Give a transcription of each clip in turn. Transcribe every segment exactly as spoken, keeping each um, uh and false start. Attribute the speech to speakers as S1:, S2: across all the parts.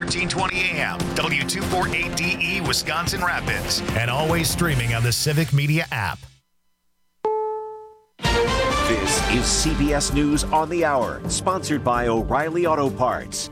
S1: thirteen twenty A M, W two forty-eight D E, Wisconsin Rapids, and always streaming on the Civic Media app.
S2: This is C B S News on the Hour, sponsored by O'Reilly Auto Parts.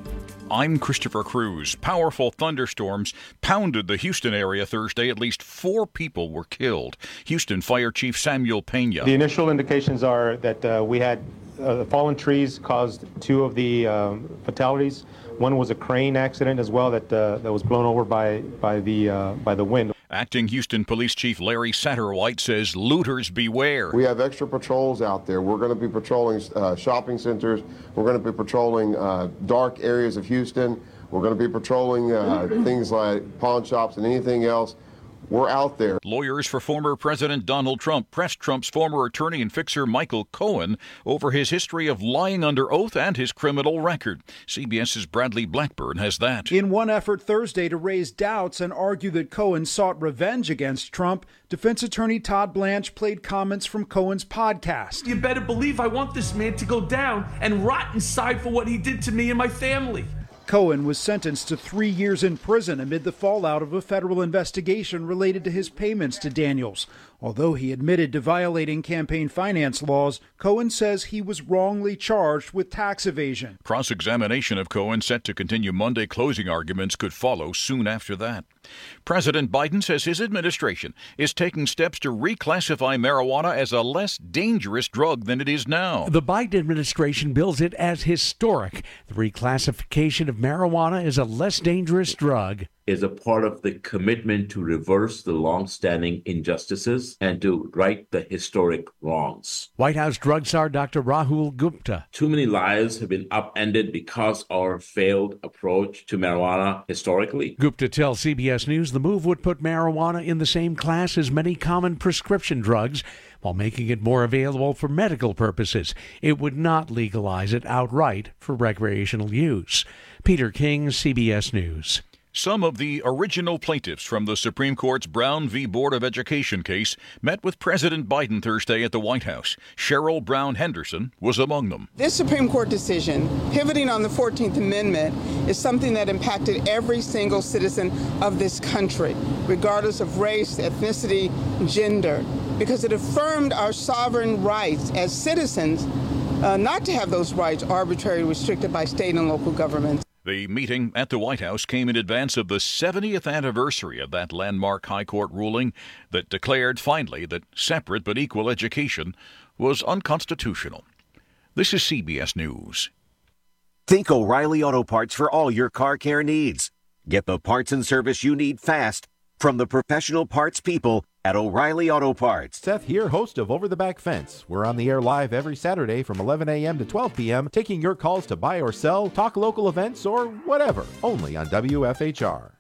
S3: I'm Christopher Cruz. Powerful thunderstorms pounded the Houston area Thursday. At least four people were killed. Houston Fire Chief Samuel Pena.
S4: The initial indications are that uh, we had uh, fallen trees caused two of the um, fatalities. One was a crane accident as well that uh, that was blown over by by the uh, by the wind.
S3: Acting Houston Police Chief Larry Satterwhite says looters beware.
S5: We have extra patrols out there. We're going to be patrolling uh, shopping centers. We're going to be patrolling uh, dark areas of Houston. We're going to be patrolling uh, things like pawn shops and anything else. We're out there.
S3: Lawyers for former President Donald Trump pressed Trump's former attorney and fixer Michael Cohen over his history of lying under oath and his criminal record. CBS's Bradley Blackburn has that.
S6: In one effort Thursday to raise doubts and argue that Cohen sought revenge against Trump, defense attorney Todd Blanche played comments from Cohen's podcast.
S7: You better believe I want this man to go down and rot inside for what he did to me and my family.
S6: Cohen was sentenced to three years in prison amid the fallout of a federal investigation related to his payments to Daniels. Although he admitted to violating campaign finance laws, Cohen says he was wrongly charged with tax evasion.
S3: Cross-examination of Cohen set to continue Monday. Closing arguments could follow soon after that. President Biden says his administration is taking steps to reclassify marijuana as a less dangerous drug than it is now.
S8: The Biden administration bills it as historic. The reclassification of marijuana as a less dangerous drug
S9: is a part of the commitment to reverse the long-standing injustices and to right the historic wrongs.
S8: White House drug czar Doctor Rahul Gupta.
S9: Too many lives have been upended because of our failed approach to marijuana historically.
S8: Gupta tells C B S News the move would put marijuana in the same class as many common prescription drugs, while making it more available for medical purposes. It would not legalize it outright for recreational use. Peter King, C B S News.
S3: Some of the original plaintiffs from the Supreme Court's Brown v. Board of Education case met with President Biden Thursday at the White House. Cheryl Brown Henderson was among them.
S10: This Supreme Court decision, pivoting on the fourteenth Amendment, is something that impacted every single citizen of this country, regardless of race, ethnicity, gender, because it affirmed our sovereign rights as citizens uh, not to have those rights arbitrarily restricted by state and local governments.
S3: The meeting at the White House came in advance of the seventieth anniversary of that landmark high court ruling that declared finally that separate but equal education was unconstitutional. This is C B S News.
S2: Think O'Reilly Auto Parts for all your car care needs. Get the parts and service you need fast from the professional parts people at O'Reilly Auto Parts.
S11: Seth here, host of Over the Back Fence. We're on the air live every Saturday from eleven a.m. to twelve p.m., taking your calls to buy or sell, talk local events, or whatever, only on W F H R.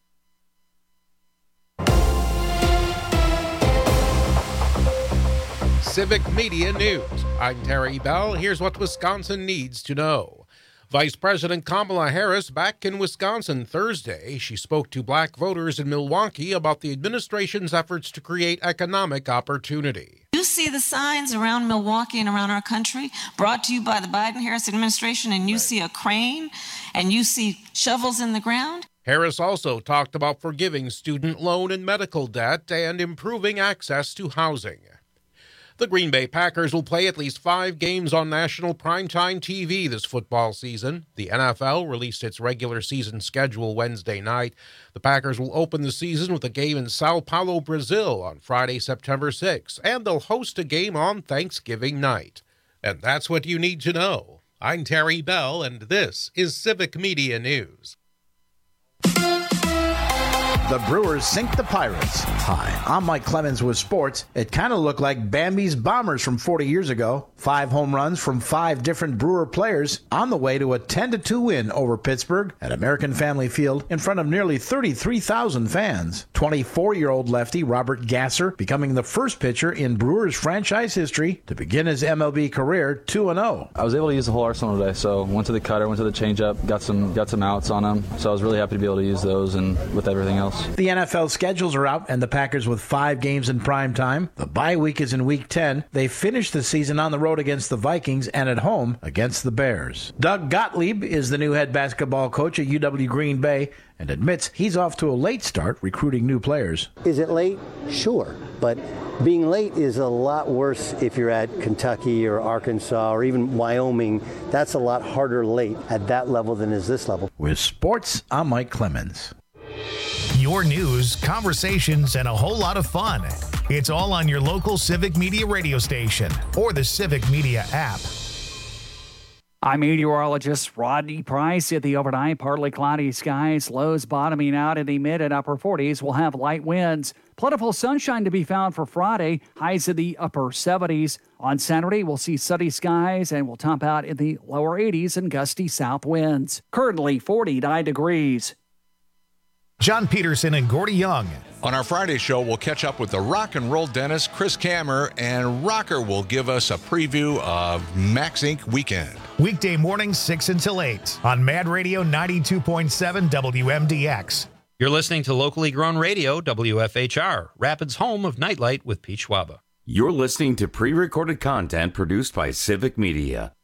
S12: Civic Media News. I'm Terry Bell. Here's what Wisconsin needs to know. Vice President Kamala Harris back in Wisconsin Thursday. She spoke to black voters in Milwaukee about the administration's efforts to create economic opportunity.
S13: You see the signs around Milwaukee and around our country brought to you by the Biden-Harris administration, and you see a crane and you see shovels in the ground.
S12: Harris also talked about forgiving student loan and medical debt and improving access to housing. The Green Bay Packers will play at least five games on national primetime T V this football season. The N F L released its regular season schedule Wednesday night. The Packers will open the season with a game in Sao Paulo, Brazil on Friday, September sixth, and they'll host a game on Thanksgiving night. And that's what you need to know. I'm Terry Bell, and this is Civic Media News.
S14: The Brewers sink the Pirates. Hi, I'm Mike Clemens with sports. It kind of looked like Bambi's Bombers from forty years ago. Five home runs from five different Brewer players on the way to a ten to two win over Pittsburgh at American Family Field in front of nearly thirty-three thousand fans. twenty-four-year-old lefty Robert Gasser becoming the first pitcher in Brewers franchise history to begin his M L B career two and oh.
S15: I was able to use the whole arsenal today, so went to the cutter, went to the changeup, got some got some outs on them, so I was really happy to be able to use those and with everything else.
S14: The N F L schedules are out, and the Packers with five games in prime time. The bye week is in week ten. They finished the season on the road road against the Vikings and at home against the Bears. Doug Gottlieb is the new head basketball coach at U W Green Bay and admits he's off to a late start recruiting new players.
S16: Is it late? Sure. But being late is a lot worse if you're at Kentucky or Arkansas or even Wyoming. That's a lot harder late at that level than is this level.
S14: With sports, I'm Mike Clemens.
S1: Your news, conversations, and a whole lot of fun. It's all on your local Civic Media radio station or the Civic Media app.
S17: I'm meteorologist Rodney Price. At the overnight, partly cloudy skies, lows bottoming out in the mid and upper forties. We'll have light winds. Plentiful sunshine to be found for Friday, highs in the upper seventies. On Saturday, we'll see sunny skies and we'll top out in the lower eighties and gusty south winds. Currently forty-nine degrees.
S1: John Peterson and Gordy Young.
S18: On our Friday show, we'll catch up with the rock and roll dentist, Chris Kammer, and Rocker will give us a preview of Max Incorporated Weekend.
S1: Weekday mornings, six until eight on Mad Radio ninety-two point seven W M D X.
S19: You're listening to locally grown radio, W F H R, Rapids' home of Nightlight with Pete Schwaba.
S20: You're listening to pre-recorded content produced by Civic Media.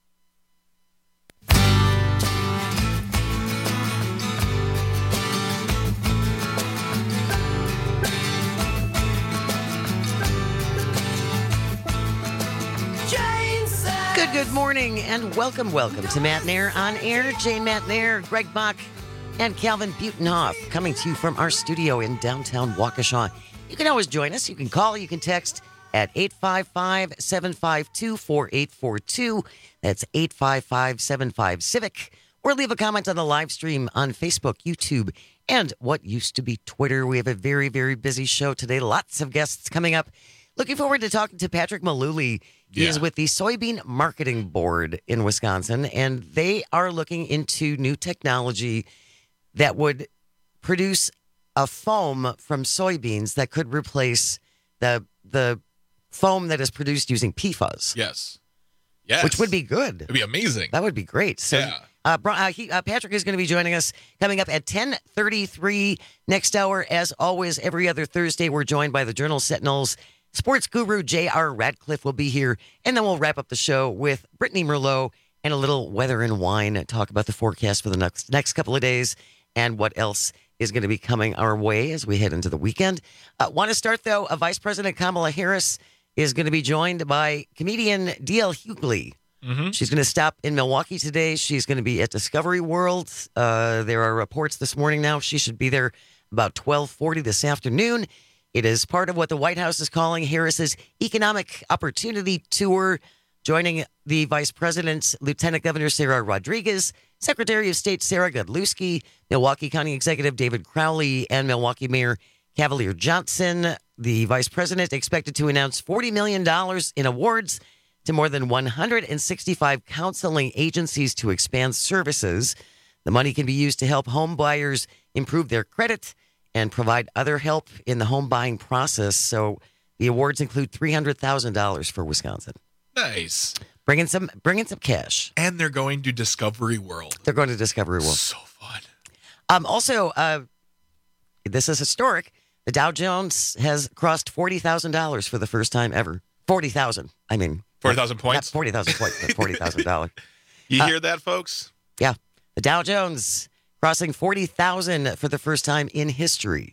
S21: Good, good morning, and welcome, welcome to Matt Nair on Air. Jane Matt Nair, Greg Bach, and Calvin Butenhoff coming to you from our studio in downtown Waukesha. You can always join us. You can call, you can text at eight five five, seven five two, four eight four two. That's eight five five, seven five, CIVIC. Or leave a comment on the live stream on Facebook, YouTube, and what used to be Twitter. We have a very, very busy show today. Lots of guests coming up. Looking forward to talking to Patrick Malooly. He yeah. is with the Soybean Marketing Board in Wisconsin, and they are looking into new technology that would produce a foam from soybeans that could replace the the foam that is produced using P FAS.
S22: Yes. Yes.
S21: Which would be good.
S22: It'd be amazing.
S21: That would be great. So,
S22: yeah.
S21: uh, uh, he, uh, Patrick is going to be joining us coming up at ten thirty-three next hour. As always, every other Thursday, we're joined by the Journal Sentinel's sports guru J R Radcliffe will be here, and then we'll wrap up the show with Brittany Merlot and a little weather and wine, talk about the forecast for the next next couple of days and what else is going to be coming our way as we head into the weekend. Uh, want to start, though, uh, Vice President Kamala Harris is going to be joined by comedian D L Hughley.
S22: Mm-hmm.
S21: She's going to stop in Milwaukee today. She's going to be at Discovery World. Uh, there are reports this morning now. She should be there about twelve forty this afternoon. It is part of what the White House is calling Harris's Economic Opportunity Tour, joining the Vice President's Lieutenant Governor Sarah Rodriguez, Secretary of State Sarah Godlewski, Milwaukee County Executive David Crowley, and Milwaukee Mayor Cavalier Johnson. The Vice President expected to announce forty million dollars in awards to more than one hundred sixty-five counseling agencies to expand services. The money can be used to help home buyers improve their credit and provide other help in the home buying process. So the awards include three hundred thousand dollars for Wisconsin.
S22: Nice.
S21: Bringing some, bringing some cash.
S22: And they're going to Discovery World.
S21: They're going to Discovery World.
S22: So fun.
S21: Um, also, uh, this is historic. The Dow Jones has crossed forty thousand dollars for the first time ever. forty thousand. I mean.
S22: forty thousand points?
S21: Not forty thousand points, but forty thousand dollars.
S22: You
S21: uh,
S22: hear that, folks?
S21: Yeah. The Dow Jones crossing forty thousand for the first time in history.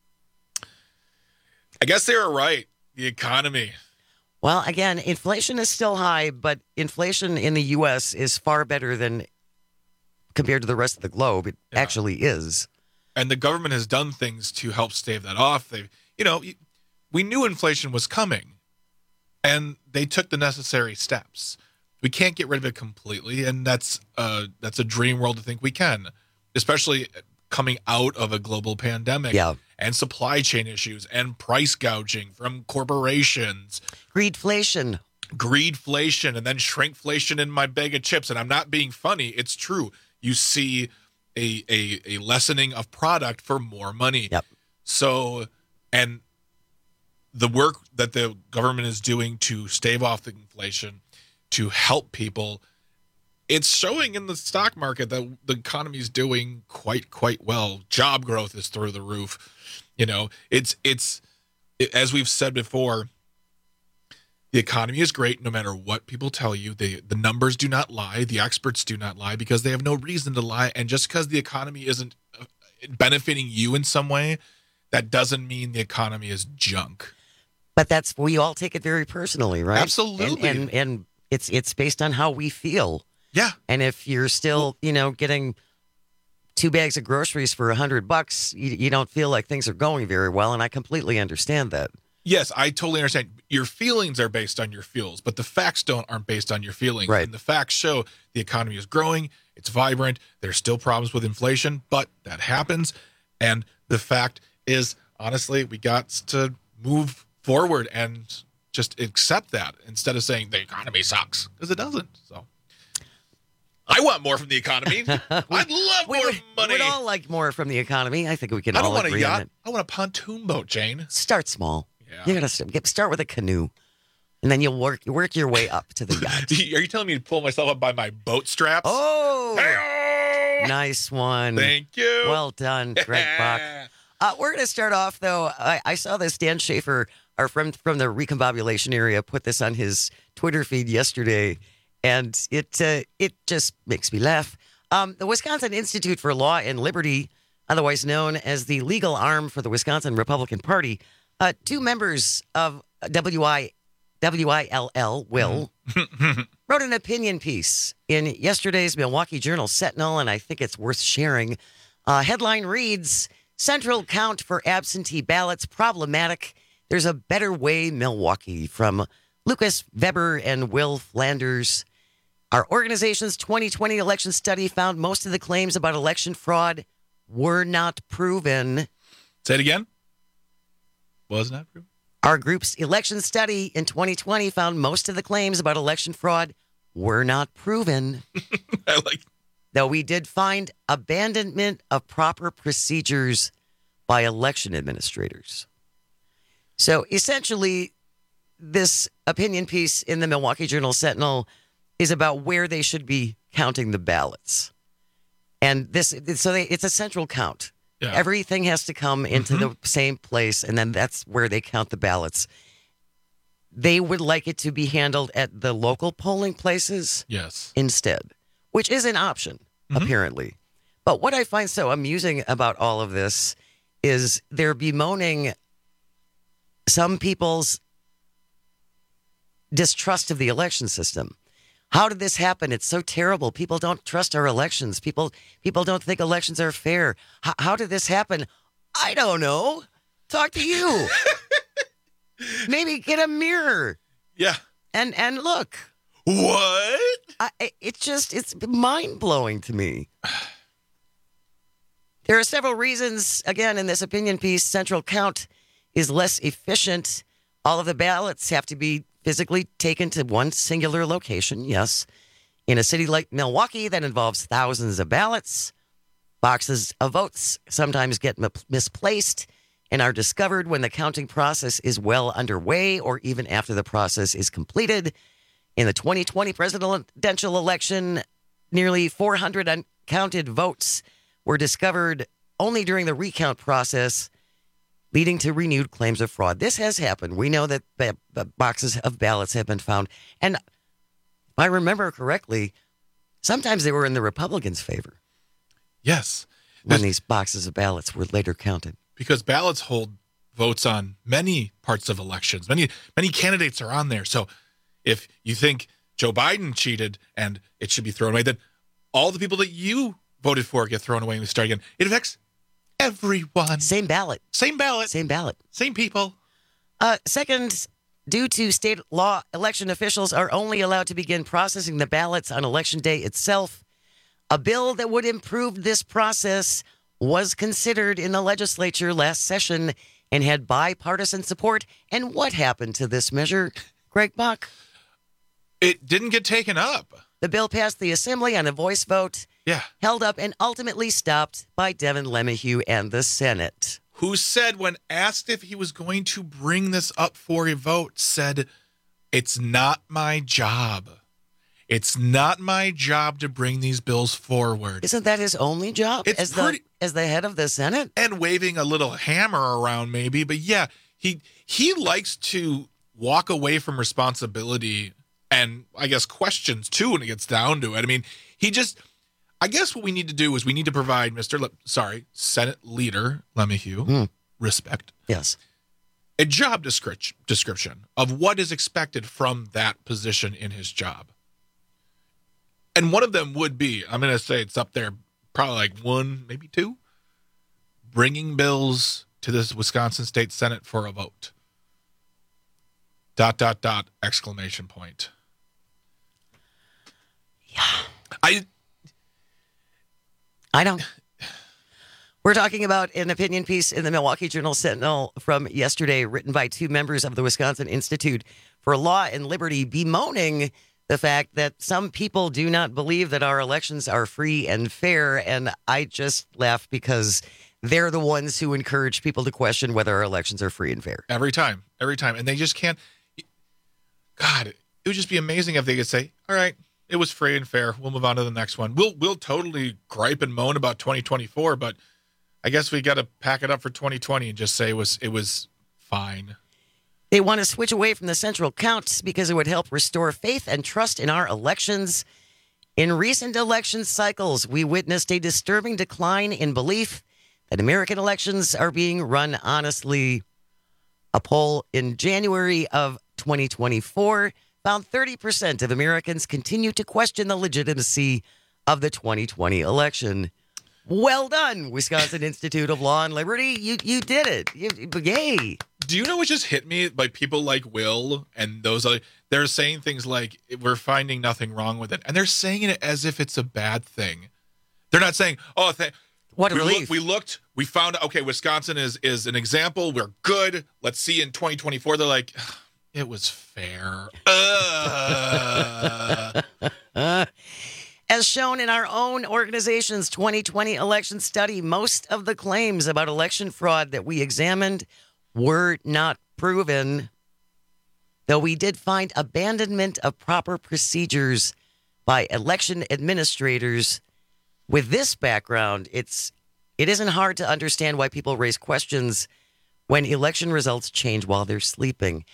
S22: I guess they were right. The economy.
S21: Well, again, inflation is still high, but inflation in the U S is far better than compared to the rest of the globe. It yeah. actually is.
S22: And the government has done things to help stave that off. They, you know, we knew inflation was coming, and they took the necessary steps. We can't get rid of it completely, and that's uh, that's a dream world to think we can, especially coming out of a global pandemic
S21: yeah.
S22: and supply chain issues and price gouging from corporations.
S21: Greedflation.
S22: Greedflation, and then shrinkflation in my bag of chips. And I'm not being funny. It's true. You see a a, a lessening of product for more money.
S21: Yep.
S22: So, and the work that the government is doing to stave off the inflation, to help people, it's showing in the stock market that the economy is doing quite, quite well. Job growth is through the roof. You know, it's, it's, it, as we've said before, The economy is great no matter what people tell you. The the numbers do not lie. The experts do not lie because they have no reason to lie. And just because the economy isn't benefiting you in some way, that doesn't mean the economy is junk.
S21: But that's, we all take it very personally, right?
S22: Absolutely.
S21: And, and, and it's it's based on how we feel.
S22: Yeah.
S21: And if you're still, you know, getting two bags of groceries for a hundred bucks, you, you don't feel like things are going very well. And I completely understand that.
S22: Yes, I totally understand. Your feelings are based on your feels, but the facts don't aren't based on your feelings.
S21: Right.
S22: And the facts show the economy is growing, it's vibrant, there's still problems with inflation, but that happens. And the fact is, honestly, we got to move forward and just accept that instead of saying the economy sucks, because it doesn't. So I want more from the economy. I'd love
S21: we
S22: more
S21: would,
S22: money.
S21: We'd all like more from the economy. I think we can
S22: I don't
S21: all
S22: want a
S21: agree on
S22: yacht.
S21: it.
S22: I want a pontoon boat, Jane.
S21: Start small.
S22: Yeah.
S21: You gotta st- get, start with a canoe, and then you'll work work your way up to the yacht.
S22: Are you telling me to pull myself up by my boat straps?
S21: Oh,
S22: Hey-oh!
S21: nice one.
S22: Thank you.
S21: Well done, Greg Bach. Uh, we're going to start off, though. I, I saw this Dan Schaefer, our friend from the recombobulation area, put this on his Twitter feed yesterday, and it uh, it just makes me laugh. Um, the Wisconsin Institute for Law and Liberty, otherwise known as the legal arm for the Wisconsin Republican Party, uh, two members of W I L L, Will, wrote an opinion piece in yesterday's Milwaukee Journal Sentinel, and I think it's worth sharing. Uh, headline reads, Central count for absentee ballots problematic. There's a better way, Milwaukee, from Lucas Weber and Will Flanders. Our organization's twenty twenty election study found most of the claims about election fraud were not proven.
S22: Say it again. Was not proven.
S21: Our group's election study in twenty twenty found most of the claims about election fraud were not proven.
S22: I like.
S21: Though we did find abandonment of proper procedures by election administrators. So essentially, this opinion piece in the Milwaukee Journal Sentinel is about where they should be counting the ballots. And this, so they, it's a central count.
S22: Yeah.
S21: Everything has to come into
S22: Mm-hmm.
S21: the same place, and then that's where they count the ballots. They would like it to be handled at the local polling places
S22: Yes.
S21: instead, which is an option,
S22: Mhm.
S21: apparently. But what I find so amusing about all of this is they're bemoaning some people's distrust of the election system. How did this happen? It's so terrible. People don't trust our elections. People people don't think elections are fair. H- how did this happen? I don't know. Talk to you. Maybe get a mirror.
S22: Yeah.
S21: And and look.
S22: What?
S21: I, it's just, it's mind-blowing to me. There are several reasons, again, in this opinion piece. Central count is less efficient. All of the ballots have to be physically taken to one singular location, yes. In a city like Milwaukee, that involves thousands of ballots. Boxes of votes sometimes get m- misplaced and are discovered when the counting process is well underway or even after the process is completed. In the twenty twenty presidential election, nearly four hundred uncounted votes were discovered only during the recount process, leading to renewed claims of fraud. This has happened. We know that the boxes of ballots have been found. And if I remember correctly, sometimes they were in the Republicans' favor.
S22: Yes.
S21: When these boxes of ballots were later counted.
S22: Because ballots hold votes on many parts of elections. Many many candidates are on there. So if you think Joe Biden cheated and it should be thrown away, then all the people that you voted for get thrown away and we start again. It affects everyone.
S21: Same ballot.
S22: Same ballot.
S21: Same ballot.
S22: Same people.
S21: Uh, second, due to state law, election officials are only allowed to begin processing the ballots on election day itself. A bill that would improve this process was considered in the legislature last session and had bipartisan support. And what happened to this measure, Greg Bach?
S22: It didn't get taken up.
S21: The bill passed the Assembly on a voice vote,
S22: Yeah.
S21: held up, and ultimately stopped by Devin LeMahieu and the Senate.
S22: Who said, when asked if he was going to bring this up for a vote, said, it's not my job. It's not my job to bring these bills forward.
S21: Isn't that his only job
S22: It's
S21: as
S22: pretty-
S21: the as the head of the Senate?
S22: And waving a little hammer around maybe, but yeah, he he likes to walk away from responsibility and I guess questions too when it gets down to it. I mean, he just, I guess what we need to do is we need to provide Mister Le, sorry, Senate Leader LeMahieu, mm. respect.
S21: Yes.
S22: A job description description of what is expected from that position in his job. And one of them would be, I'm going to say it's up there, probably like one, maybe two, bringing bills to this Wisconsin State Senate for a vote. Dot, dot, dot, exclamation point.
S21: Yeah.
S22: I
S21: I don't. We're talking about an opinion piece in the Milwaukee Journal Sentinel from yesterday, written by two members of the Wisconsin Institute for Law and Liberty, bemoaning the fact that some people do not believe that our elections are free and fair. And I just laugh because they're the ones who encourage people to question whether our elections are free and fair.
S22: Every time, every time. And they just can't. God, it would just be amazing if they could say, all right, it was free and fair. We'll move on to the next one. We'll we'll totally gripe and moan about twenty twenty-four, but I guess we got to pack it up for twenty twenty and just say it was it was fine.
S21: They want to switch away from the central counts because it would help restore faith and trust in our elections. In recent election cycles, we witnessed a disturbing decline in belief that American elections are being run honestly. A poll in January of twenty twenty-four found thirty percent of Americans continue to question the legitimacy of the twenty twenty election. Well done, Wisconsin Institute of Law and Liberty. You you did it. You, yay.
S22: Do you know what just hit me by people like Will and those other, they're saying things like, we're finding nothing wrong with it. And they're saying it as if it's a bad thing. They're not saying, oh, th-
S21: what a
S22: we,
S21: relief.
S22: Look, we looked, we found, okay, Wisconsin is is an example. We're good. Let's see in twenty twenty-four. They're like, it was fair. Uh.
S21: As shown in our own organization's twenty twenty election study, most of the claims about election fraud that we examined were not proven, though we did find abandonment of proper procedures by election administrators. With this background, it's it isn't hard to understand why people raise questions when election results change while they're sleeping.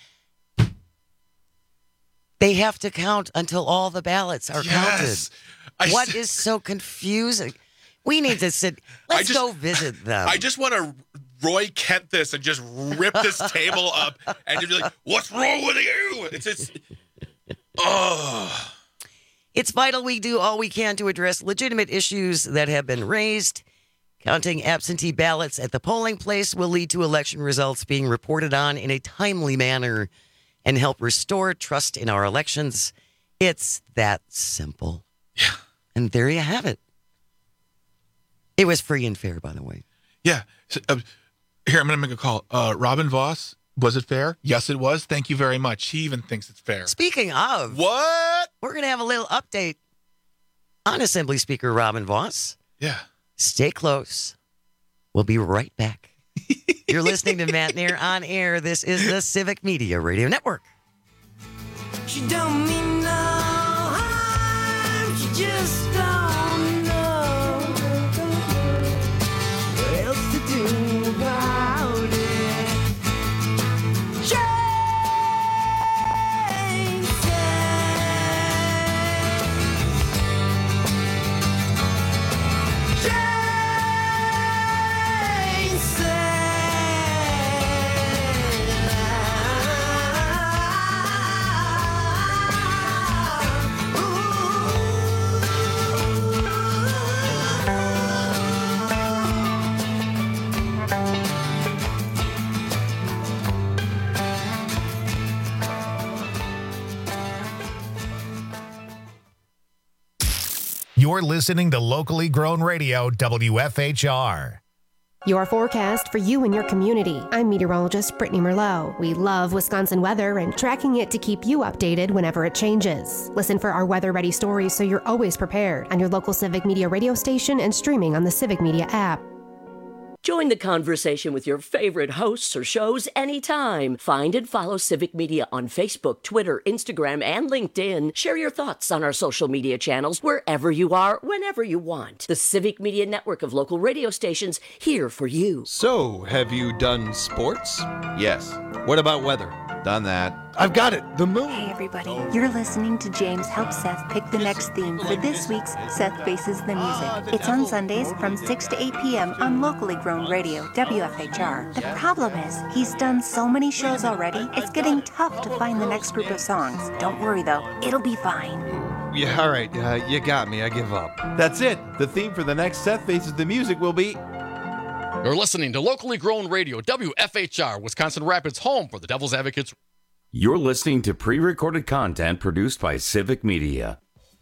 S21: They have to count until all the ballots are
S22: yes.
S21: counted.
S22: I
S21: what
S22: s-
S21: is so confusing? We need to sit. Let's
S22: just,
S21: go visit them.
S22: I just want to Roy Kent this and just rip this table up and just be like, "What's wrong with you?" It's just, oh.
S21: It's vital we do all we can to address legitimate issues that have been raised. Counting absentee ballots at the polling place will lead to election results being reported on in a timely manner and help restore trust in our elections. It's that simple.
S22: Yeah.
S21: And there you have it. It was free and fair, by the way.
S22: Yeah. So, uh, here, I'm going to make a call. Uh, Robin Voss, was it fair? Yes, it was. Thank you very much. He even thinks it's fair.
S21: Speaking of.
S22: What?
S21: We're going to have a little update on Assembly Speaker Robin Voss.
S22: Yeah.
S21: Stay close. We'll be right back. You're listening to Matt Nair on air. This is the Civic Media Radio Network.
S4: She don't mean no harm. She just don't know what else to do about it. Jane said, Jane
S1: You're listening to locally grown radio W F H R.
S5: Your forecast for you and your community. I'm meteorologist Brittany Merlot. We love Wisconsin weather and tracking it to keep you updated whenever it changes. Listen for our weather-ready stories so you're always prepared on your local Civic Media radio station and streaming on the Civic Media app.
S23: Join the conversation with your favorite hosts or shows anytime. Find and follow Civic Media on Facebook, Twitter, Instagram, and LinkedIn. Share your thoughts on our social media channels wherever you are, whenever you want. The Civic Media network of local radio stations here for you.
S24: So, have you done sports?
S25: Yes.
S24: What about weather?
S11: Done that.
S6: I've got it. The moon.
S7: Hey, everybody. You're listening to James help Seth pick the next theme for this week's Seth Faces the Music. It's on Sundays from six to eight p.m. on locally grown radio, W F H R. The problem is, he's done so many shows already, it's getting tough to find the next group of songs. Don't worry, though. It'll be fine.
S6: Yeah, all right. Uh, you got me. I give up.
S11: That's it. The theme for the next Seth Faces the Music will be...
S9: You're listening to locally grown radio, W F H R, Wisconsin Rapids, home for the Devil's Advocates.
S20: You're listening to pre-recorded content produced by Civic Media.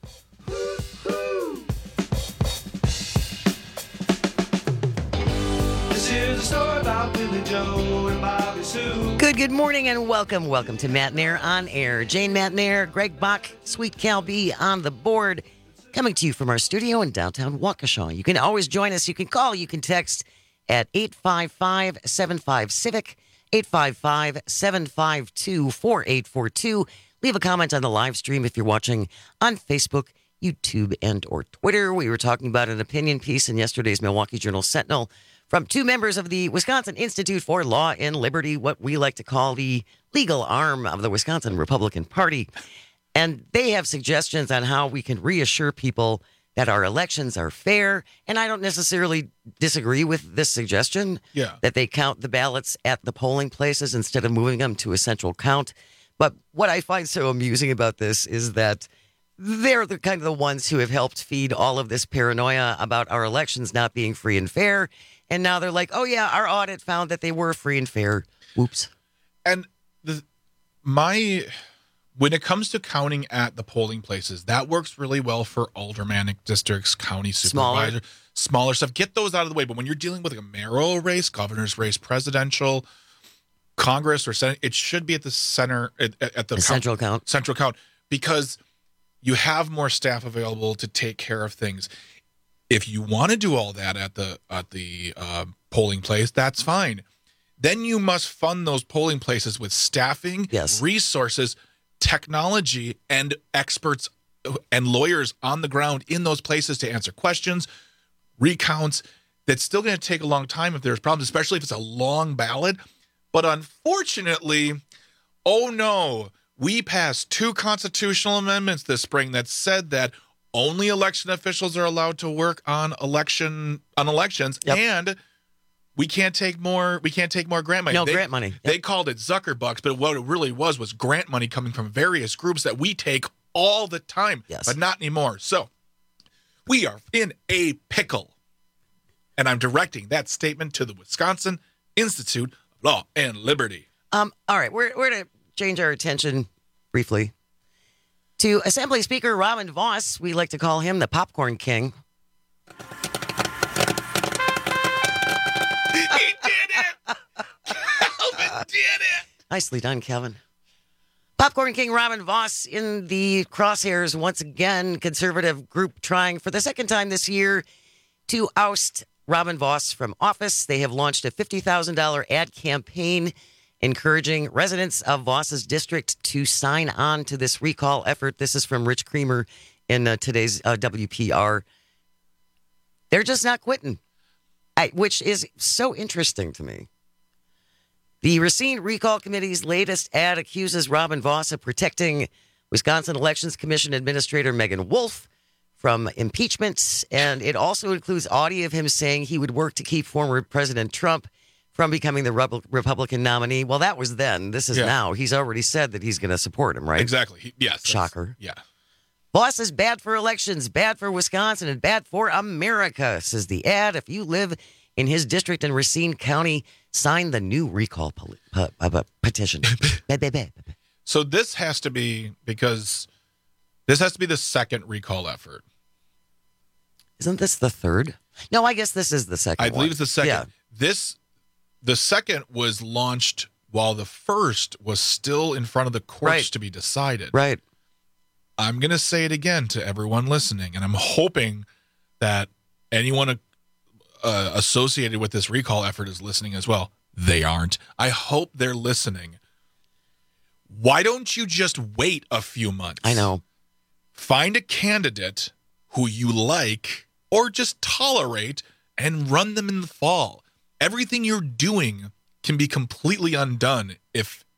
S4: This is a story about Billy Joe and Bobby Sue.
S21: Good, good morning and welcome. Welcome to Matt Nair on Air. Jane Matt Nair, Greg Bach, Sweet Cal B on the board. Coming to you from our studio in downtown Waukesha. You can always join us. You can call. You can text at eight five five, seven five, CIVIC, eight five five, seven five two, four eight four two. Leave a comment on the live stream if you're watching on Facebook, YouTube, and or Twitter. We were talking about an opinion piece in yesterday's Milwaukee Journal Sentinel from two members of the Wisconsin Institute for Law and Liberty, what we like to call the legal arm of the Wisconsin Republican Party. And they have suggestions on how we can reassure people that our elections are fair. And I don't necessarily disagree with this suggestion
S22: Yeah.
S21: that they count the ballots at the polling places instead of moving them to a central count. But what I find so amusing about this is that they're the kind of the ones who have helped feed all of this paranoia about our elections not being free and fair. And now they're like, oh, yeah, our audit found that they were free and fair. Whoops.
S22: And the my... When it comes to counting at the polling places, that works really well for aldermanic districts, county supervisor, smaller. smaller stuff. Get those out of the way. But when you're dealing with like a mayoral race, governor's race, presidential, Congress, or Senate, it should be at the center, at, at the,
S21: the
S22: count,
S21: central count.
S22: Central count, because you have more staff available to take care of things. If you want to do all that at the at the uh, polling place, that's fine. Then you must fund those polling places with staffing,
S21: yes.
S22: resources, technology, and experts and lawyers on the ground in those places to answer questions, recounts. That's still going to take a long time if there's problems, especially if it's a long ballot. But unfortunately, oh no, we passed two constitutional amendments this spring that said that only election officials are allowed to work on election on elections,
S21: yep.
S22: and we can't take more. We can't take more grant money.
S21: No
S22: they,
S21: grant money. Yep.
S22: They called it Zuckerbucks, but what it really was was grant money coming from various groups that we take all the time,
S21: yes.
S22: but not anymore. So we are in a pickle, and I'm directing that statement to the Wisconsin Institute of Law and Liberty.
S21: Um. All right, we're we're going to change our attention briefly to Assembly Speaker Robin Vos. We like to call him the Popcorn King.
S22: Did it!
S21: Nicely done, Kevin. Popcorn King Robin Vos in the crosshairs once again. Conservative group trying for the second time this year to oust Robin Vos from office. They have launched a fifty thousand dollars ad campaign encouraging residents of Vos's district to sign on to this recall effort. This is from Rich Creamer in uh, today's uh, W P R. They're just not quitting, I, which is so interesting to me. The Racine Recall Committee's latest ad accuses Robin Vos of protecting Wisconsin Elections Commission Administrator Megan Wolf from impeachment, and it also includes audio of him saying he would work to keep former President Trump from becoming the Re- Republican nominee. Well, that was then. This is
S22: Yeah.
S21: now. He's already said that he's going to support him, right?
S22: Exactly. He, yes.
S21: Shocker.
S22: Yeah.
S21: Vos is bad for elections, bad for Wisconsin, and bad for America, says the ad. If you live in his district in Racine County, sign the new recall poli- uh, uh, petition.
S22: So this has to be, because this has to be the second recall effort.
S21: Isn't this the third? No, I guess this is the second
S22: I
S21: one.
S22: believe it's the second.
S21: Yeah.
S22: This, the second was launched while the first was still in front of the courts
S21: Right.
S22: to be decided.
S21: Right.
S22: I'm going to say it again to everyone listening, and I'm hoping that anyone uh, associated with this recall effort is listening as well. They aren't. I hope they're listening. Why don't you just wait a few months?
S21: I know.
S22: Find a candidate who you like or just tolerate and run them in the fall. Everything you're doing can be completely undone if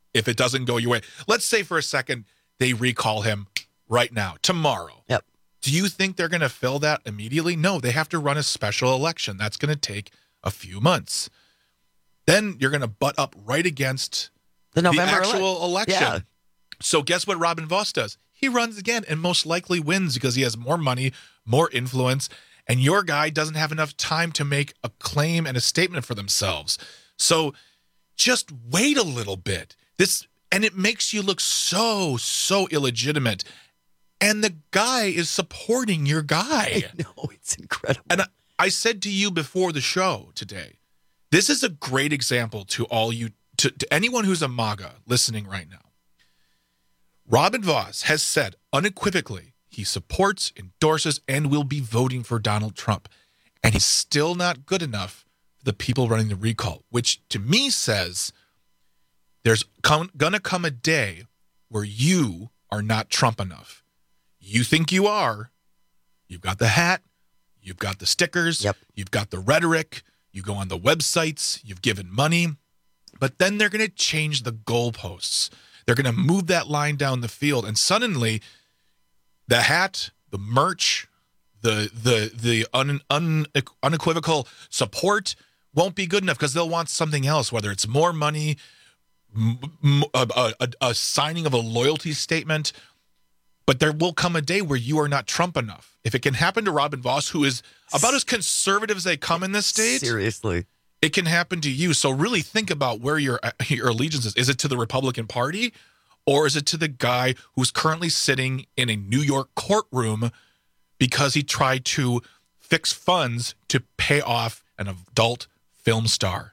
S22: if it doesn't go your way. Let's say for a second they recall him right now, tomorrow.
S21: Yep.
S22: Do you think they're going to fill that immediately? No, they have to run a special election. That's going to take a few months. Then you're going to butt up right against
S21: the, November
S22: the actual
S21: ele-
S22: election.
S21: Yeah.
S22: So guess what Robin Voss does? He runs again and most likely wins because he has more money, more influence, and your guy doesn't have enough time to make a claim and a statement for themselves. So just wait a little bit. This and it makes you look so, so illegitimate. And the guy is supporting your guy.
S21: I know, it's incredible.
S22: And I, I said to you before the show today, this is a great example to all you, to, to anyone who's a MAGA listening right now. Robin Voss has said unequivocally he supports, endorses, and will be voting for Donald Trump. And he's still not good enough for the people running the recall, which to me says there's come, gonna come a day where you are not Trump enough. You think you are. You've got the hat. You've got the stickers.
S21: Yep.
S22: You've got the rhetoric. You go on the websites. You've given money. But then they're going to change the goalposts. They're going to move that line down the field. And suddenly, the hat, the merch, the the the un, un, unequivocal support won't be good enough because they'll want something else, whether it's more money, a, a, a, a signing of a loyalty statement. But there will come a day where you are not Trump enough. If it can happen to Robin Voss, who is about as conservative as they come in this state,
S21: seriously,
S22: it can happen to you. So really think about where your your allegiance is. Is it to the Republican Party, or is it to the guy who's currently sitting in a New York courtroom because he tried to fix funds to pay off an adult film star?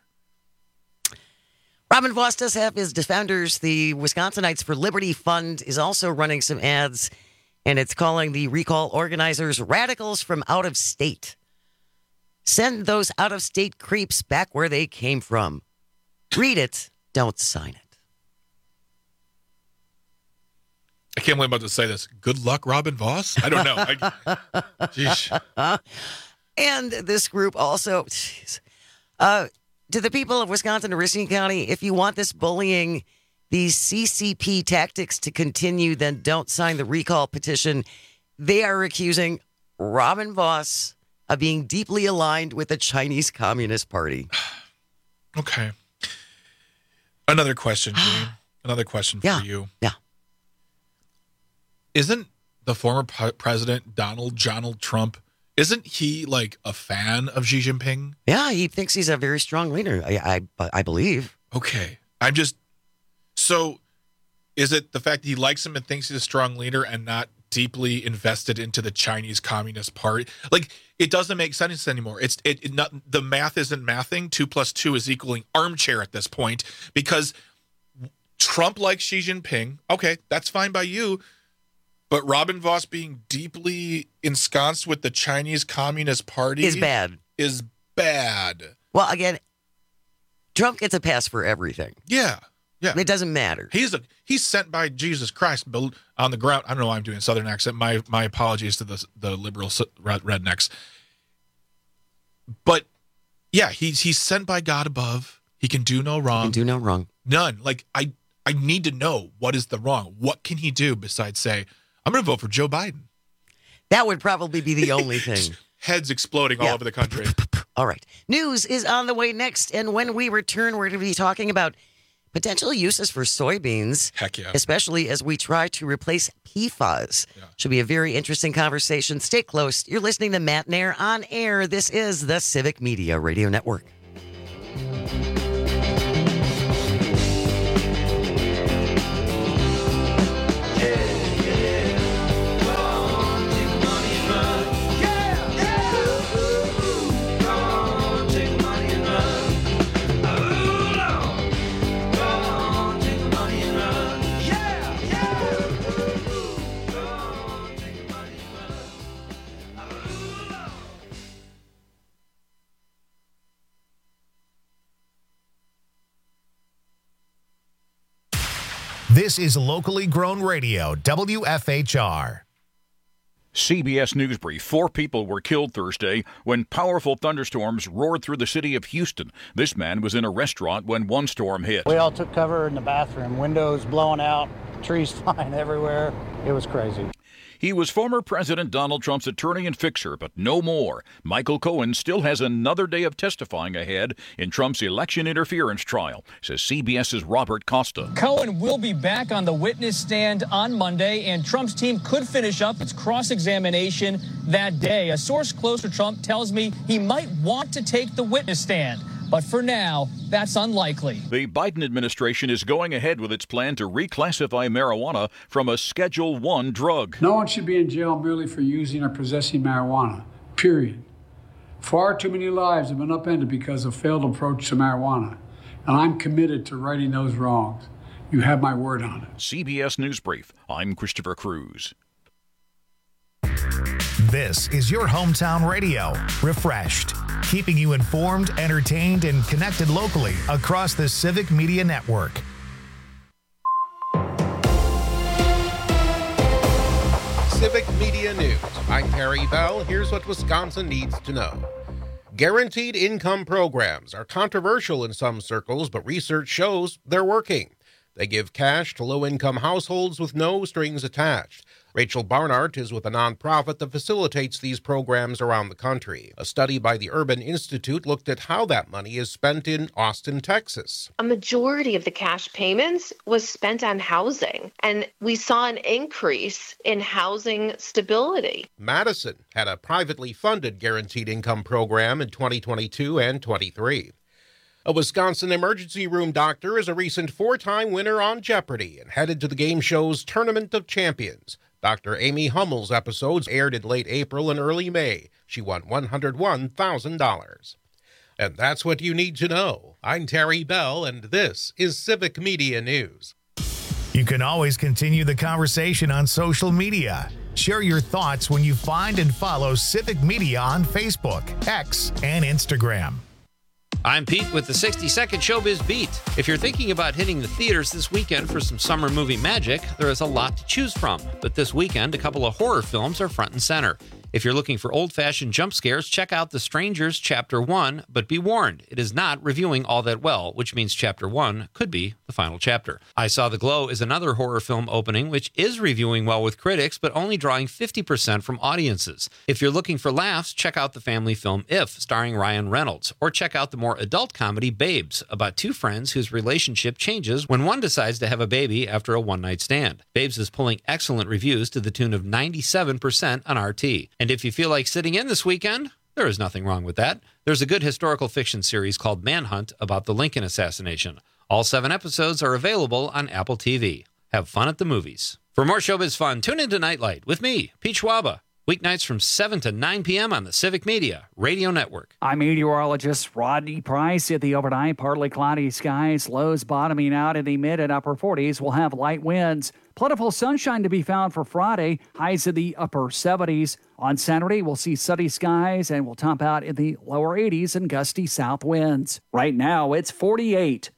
S21: Robin Voss does have his defenders. The Wisconsinites for Liberty Fund is also running some ads, and it's calling the recall organizers radicals from out of state. Send those out of state creeps back where they came from. Read it, don't sign it.
S22: I can't believe I'm about to say this. Good luck, Robin Voss? I don't know. I, geez.
S21: And this group also, geez, uh, to the people of Wisconsin and Racine County, if you want this bullying, these C C P tactics to continue, then don't sign the recall petition. They are accusing Robin Voss of being deeply aligned with the Chinese Communist Party.
S22: Okay. Another question, Jane. Another question for
S21: yeah.
S22: you.
S21: Yeah.
S22: Isn't the former p- president, Donald Donald Trump, isn't he like a fan of Xi Jinping?
S21: Yeah, he thinks he's a very strong leader, I, I, I believe.
S22: Okay. I'm just, so is it the fact that he likes him and thinks he's a strong leader and not deeply invested into the Chinese Communist Party? Like, it doesn't make sense anymore. It's it, it not the math isn't mathing. Two plus two is equaling armchair at this point because Trump likes Xi Jinping. Okay, that's fine by you. But Robin Voss being deeply ensconced with the Chinese Communist Party
S21: is bad.
S22: Is bad.
S21: Well, again, Trump gets a pass for everything.
S22: Yeah. Yeah.
S21: It doesn't matter.
S22: He's a he's sent by Jesus Christ on the ground. I don't know why I'm doing a southern accent. My my apologies to the the liberal rednecks. But yeah, he's he's sent by God above. He can do no wrong.
S21: He can do no wrong.
S22: None. Like I I need to know what is the wrong. What can he do besides say, I'm going to vote for Joe Biden?
S21: That would probably be the only thing.
S22: Heads exploding all
S21: yeah.
S22: over the country.
S21: All right. News is on the way next. And when we return, we're going to be talking about potential uses for soybeans.
S22: Heck yeah.
S21: Especially as we try to replace P FAS. Yeah. Should be a very interesting conversation. Stay close. You're listening to Matt Nair on air. This is the Civic Media Radio Network.
S1: This is locally grown radio, W F H R.
S3: C B S News Brief. Four people were killed Thursday when powerful thunderstorms roared through the city of Houston. This man was in a restaurant when one storm hit.
S8: We all took cover in the bathroom, windows blowing out, trees flying everywhere. It was crazy.
S3: He was former President Donald Trump's attorney and fixer, but no more. Michael Cohen still has another day of testifying ahead in Trump's election interference trial, says CBS's Robert Costa.
S10: Cohen will be back on the witness stand on Monday, and Trump's team could finish up its cross-examination that day. A source close to Trump tells me he might want to take the witness stand. But for now, that's unlikely.
S3: The Biden administration is going ahead with its plan to reclassify marijuana from a Schedule One drug.
S24: No one should be in jail merely for using or possessing marijuana, period. Far too many lives have been upended because of failed approach to marijuana, and I'm committed to righting those wrongs. You have my word on it.
S3: C B S News Brief. I'm Christopher Cruz.
S1: This is your hometown radio, refreshed, keeping you informed, entertained, and connected locally across the Civic Media Network.
S12: Civic Media News. I'm Terry Bell. Here's what Wisconsin needs to know. Guaranteed income programs are controversial in some circles, but research shows they're working. They give cash to low-income households with no strings attached. Rachel Barnard is with a nonprofit that facilitates these programs around the country. A study by the Urban Institute looked at how that money is spent in Austin, Texas.
S25: A majority of the cash payments was spent on housing, and we saw an increase in housing stability.
S12: Madison had a privately funded guaranteed income program in twenty twenty-two and twenty-three. A Wisconsin emergency room doctor is a recent four-time winner on Jeopardy and headed to the game show's Tournament of Champions. Doctor Amy Hummel's episodes aired in late April and early May. She won one hundred one thousand dollars. And that's what you need to know. I'm Terry Bell, and this is Civic Media News.
S1: You can always continue the conversation on social media. Share your thoughts when you find and follow Civic Media on Facebook, X, and Instagram.
S19: I'm Pete with the sixty second Showbiz Beat. If you're thinking about hitting the theaters this weekend for some summer movie magic, there is a lot to choose from. But this weekend, a couple of horror films are front and center. If you're looking for old-fashioned jump scares, check out The Strangers Chapter one, but be warned, it is not reviewing all that well, which means Chapter one could be the final chapter. I Saw the Glow is another horror film opening, which is reviewing well with critics, but only drawing fifty percent from audiences. If you're looking for laughs, check out the family film If, starring Ryan Reynolds, or check out the more adult comedy Babes, about two friends whose relationship changes when one decides to have a baby after a one-night stand. Babes is pulling excellent reviews to the tune of ninety-seven percent on R T. And if you feel like sitting in this weekend, there is nothing wrong with that. There's a good historical fiction series called Manhunt about the Lincoln assassination. All seven episodes are available on Apple T V. Have fun at the movies. For more showbiz fun, tune into Nightlight with me, Pete Schwaba. Weeknights from seven to nine p.m. on the Civic Media Radio Network.
S17: I'm meteorologist Rodney Price. At the overnight, partly cloudy skies, lows bottoming out in the mid and upper forties. We'll have light winds. Plentiful sunshine to be found for Friday, highs in the upper seventies. On Saturday, we'll see sunny skies and we'll top out in the lower eighties and gusty south winds. Right now, it's forty-eight.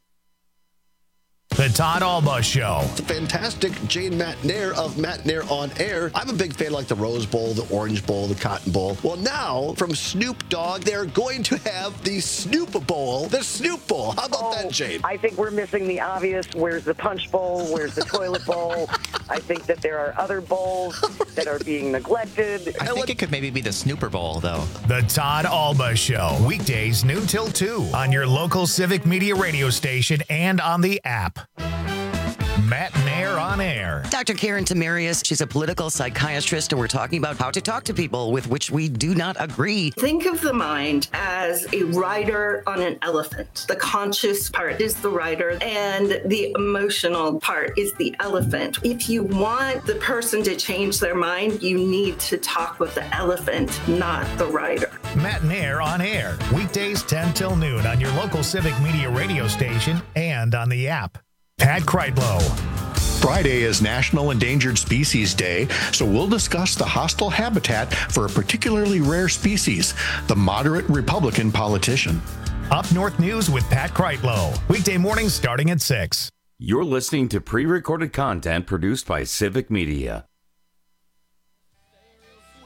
S1: The Todd Alba Show.
S26: The fantastic Jane McNair of McNair on Air. I'm a big fan of like the Rose Bowl, the Orange Bowl, the Cotton Bowl. Well, now from Snoop Dogg, they're going to have the Snoop Bowl, the Snoop Bowl. How about oh, that, Jane?
S27: I think we're missing the obvious. Where's the Punch Bowl? Where's the Toilet Bowl? I think that there are other bowls that are being neglected.
S28: I think it could maybe be the Snooper Bowl, though.
S1: The Todd Alba Show. Weekdays noon till two on your local Civic Media radio station and on the app. Matt Nair on Air.
S21: Doctor Karen Tamarius, she's a political psychiatrist, and we're talking about how to talk to people with which we do not agree.
S29: Think of the mind as a rider on an elephant. The conscious part is the rider, and the emotional part is the elephant. If you want the person to change their mind, you need to talk with the elephant, not the rider.
S1: Matt Nair on Air. Weekdays ten till noon on your local Civic Media radio station and on the app. Pat Kreitlow.
S30: Friday is National Endangered Species Day, so we'll discuss the hostile habitat for a particularly rare species, the moderate Republican politician.
S1: Up North News with Pat Kreitlow. Weekday mornings starting at six.
S20: You're listening to pre-recorded content produced by Civic Media.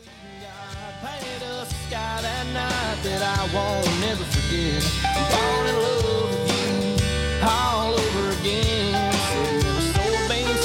S2: again. I'm falling in love with you all over again. Sitting in a soybean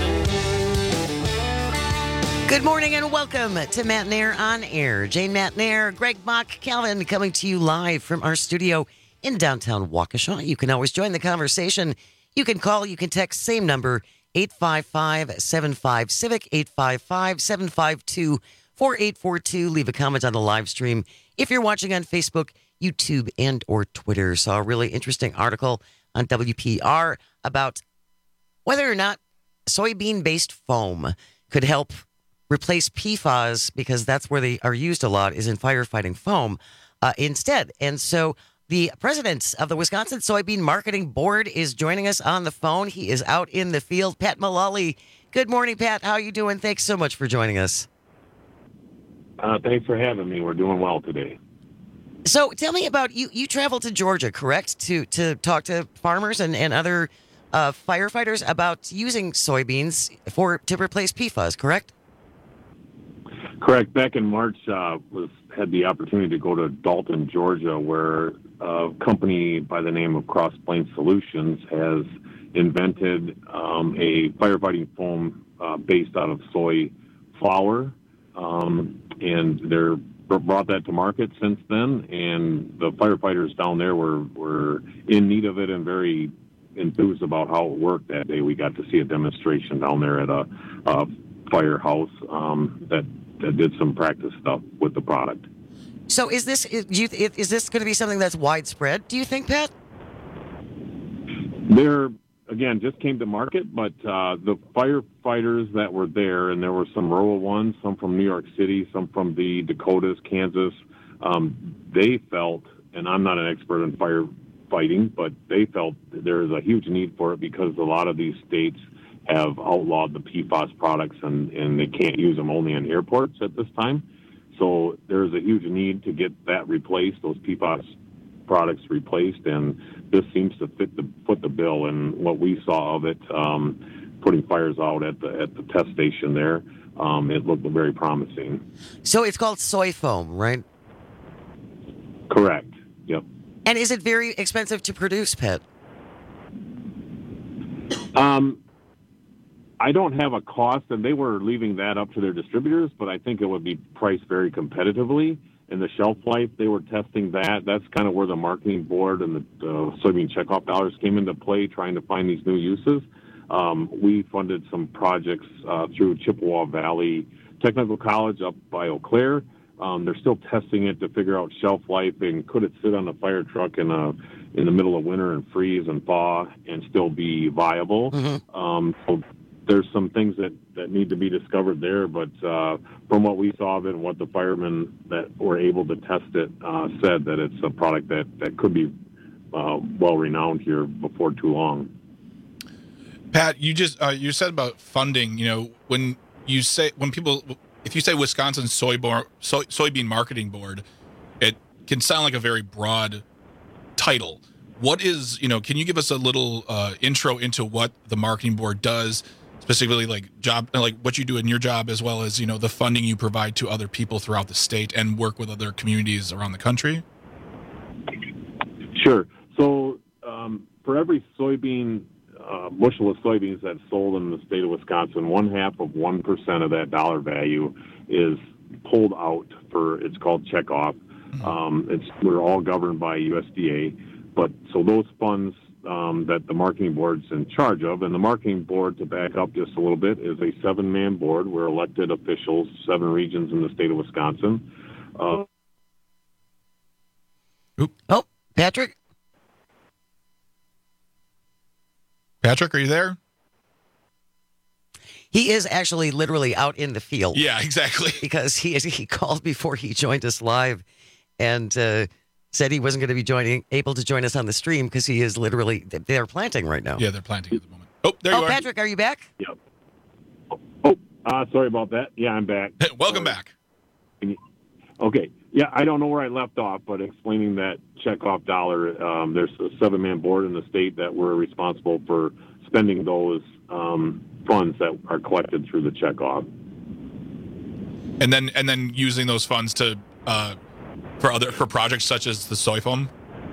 S2: sunset.
S21: Good morning and welcome to Matt Nair on Air. Jane Matt Nair, Greg Bach, Calvin coming to you live from our studio in downtown Waukesha. You can always join the conversation. You can call, you can text, same number, eight five five, seven five, CIVIC, eight five five, seven five two, four eight four two. Leave a comment on the live stream. If you're watching on Facebook, YouTube, and or Twitter. Saw a really interesting article on W P R about whether or not soybean-based foam could help replace P FAS, because that's where they are used a lot, is in firefighting foam uh, instead. And so the president of the Wisconsin Soybean Marketing Board is joining us on the phone. He is out in the field. Pat Mullally. Good morning, Pat. How are you doing? Thanks so much for joining us.
S5: Uh, thanks for having me. We're doing well today.
S21: So tell me about, you You traveled to Georgia, correct, to, to talk to farmers and, and other uh, firefighters about using soybeans for to replace P FAS, correct?
S5: Correct. Back in March, uh, was had the opportunity to go to Dalton, Georgia, where a company by the name of Cross Plains Solutions has invented um, a firefighting foam uh, based out of soy flour, um, and they're brought that to market since then. And the firefighters down there were were in need of it and very enthused about how it worked that day. We got to see a demonstration down there at a, a firehouse um, that. that did some practice stuff with the product.
S21: So is this is, do you, is this going to be something that's widespread, do you think, Pat?
S5: There, again, just came to market, but uh, the firefighters that were there, and there were some rural ones, some from New York City, some from the Dakotas, Kansas, um, they felt, and I'm not an expert in firefighting, but they felt there is a huge need for it because a lot of these states have outlawed the P FAS products, and, and they can't use them only in airports at this time. So there's a huge need to get that replaced, those P FAS products replaced, and this seems to fit the foot the bill. And what we saw of it, um, putting fires out at the at the test station there, um, it looked very promising.
S21: So it's called soy foam, right?
S5: Correct. Yep.
S21: And is it very expensive to produce, Pat?
S5: Um. I don't have a cost, and they were leaving that up to their distributors, but I think it would be priced very competitively. In the shelf life, they were testing that. That's kind of where the marketing board and the uh, soybean checkoff dollars came into play, trying to find these new uses. Um, we funded some projects uh, through Chippewa Valley Technical College up by Eau Claire. Um, they're still testing it to figure out shelf life and could it sit on a fire truck in a in the middle of winter and freeze and thaw and still be viable.
S21: Mm-hmm.
S5: Um, so there's some things that, that need to be discovered there, but uh, from what we saw of it and what the firemen that were able to test it uh, said, that it's a product that, that could be uh, well-renowned here before too long.
S22: Pat, you just uh, you said about funding. You know, when you say when people, if you say Wisconsin soy bar, soy, soybean marketing board, it can sound like a very broad title. What is, you know, can you give us a little uh, intro into what the marketing board does? Specifically, like job, like what you do in your job, as well as, you know, the funding you provide to other people throughout the state and work with other communities around the country?
S5: Sure. So um, for every soybean, uh, bushel of soybeans that's sold in the state of Wisconsin, one half of one percent of that dollar value is pulled out for, it's called checkoff. Mm-hmm. Um, it's, we're all governed by U S D A. But so those funds um, that the marketing board's in charge of, and the marketing board, to back up just a little bit, is a seven-man board. We're elected officials, seven regions in the state of Wisconsin. Uh,
S21: oh, Patrick?
S22: Patrick, are you there?
S21: He is actually literally out in the field.
S22: Yeah, exactly.
S21: Because he is, he called before he joined us live and uh, said he wasn't going to be joining, able to join us on the stream because he is literally, they're planting right now.
S22: Yeah, they're planting at the moment. Oh, there
S21: oh,
S22: you are.
S21: Patrick, are you back?
S5: Yep. Oh, uh, sorry about that. Yeah, I'm back.
S22: Welcome
S5: sorry.
S22: back.
S5: Okay. Yeah, I don't know where I left off, but explaining that checkoff dollar, um, there's a seven-man board in the state that we're responsible for spending those um, funds that are collected through the checkoff.
S22: And then and then using those funds to uh, for other for projects such as the soy foam.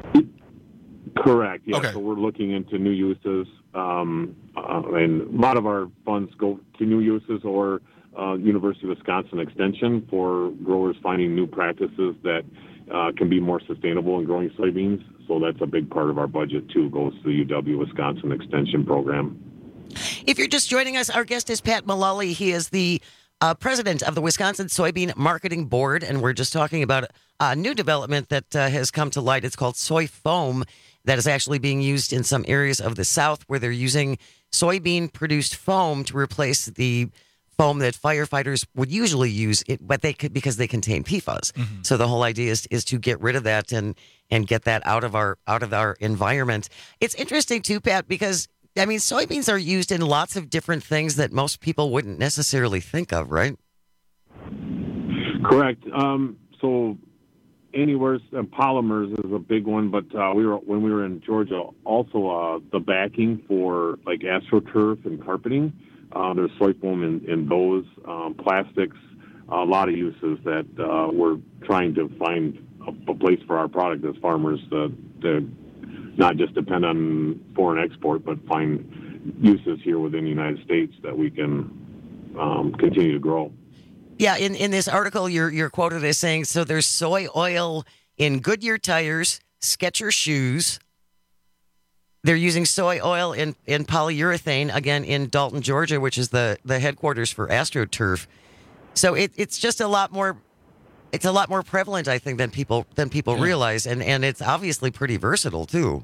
S5: Correct. Yeah.
S22: Okay.
S5: So we're looking into new uses, um, uh, and a lot of our funds go to new uses or uh, University of Wisconsin Extension for growers finding new practices that uh, can be more sustainable in growing soybeans. So that's a big part of our budget too. Goes to the U W Wisconsin Extension program.
S21: If you're just joining us, our guest is Pat Mullally. He is the uh, president of the Wisconsin Soybean Marketing Board, and we're just talking about a new development that uh, has come to light. It's called soy foam, that is actually being used in some areas of the South where they're using soybean-produced foam to replace the foam that firefighters would usually use, it, but they could because they contain P FAS. Mm-hmm. So the whole idea is is to get rid of that and and get that out of our out of our environment. It's interesting too, Pat, because I mean soybeans are used in lots of different things that most people wouldn't necessarily think of, right?
S5: Correct. Um, so anywhere uh, polymers is a big one, but uh, we were when we were in Georgia, also uh, the backing for like AstroTurf and carpeting. Uh, there's soy foam in, in those, um, plastics, a lot of uses that uh, we're trying to find a, a place for our product as farmers to, to not just depend on foreign export, but find uses here within the United States that we can um, continue to grow.
S21: Yeah, in, in this article, you're, you're quoted as saying, so there's soy oil in Goodyear tires, Skechers shoes. They're using soy oil in, in polyurethane, again, in Dalton, Georgia, which is the, the headquarters for AstroTurf. So it, it's just a lot more, it's a lot more prevalent, I think, than people than people yeah. realize. And, and it's obviously pretty versatile, too.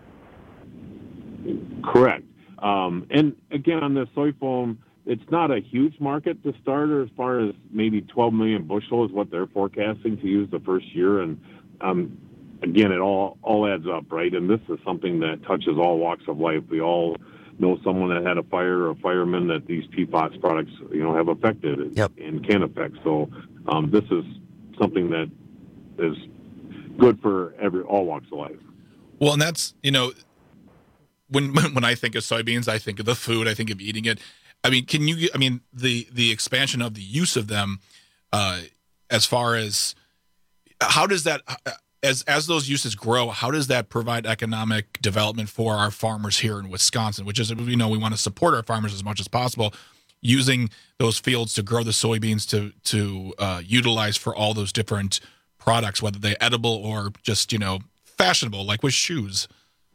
S5: Correct. Um, and again, on the soy foam, it's not a huge market to start, or as far as maybe twelve million bushel is what they're forecasting to use the first year. And um, again, it all, all adds up, right? And this is something that touches all walks of life. We all know someone that had a fire or a fireman that these P FAS products, you know, have affected
S21: yep.
S5: and can affect. So um, this is something that is good for every all walks of life.
S22: Well, and that's, you know, when when I think of soybeans, I think of the food, I think of eating it. I mean, can you, I mean, the, the expansion of the use of them uh, as far as how does that, as as those uses grow, how does that provide economic development for our farmers here in Wisconsin, which is, you know, we want to support our farmers as much as possible, using those fields to grow the soybeans to, to uh, utilize for all those different products, whether they're edible or just, you know, fashionable, like with shoes.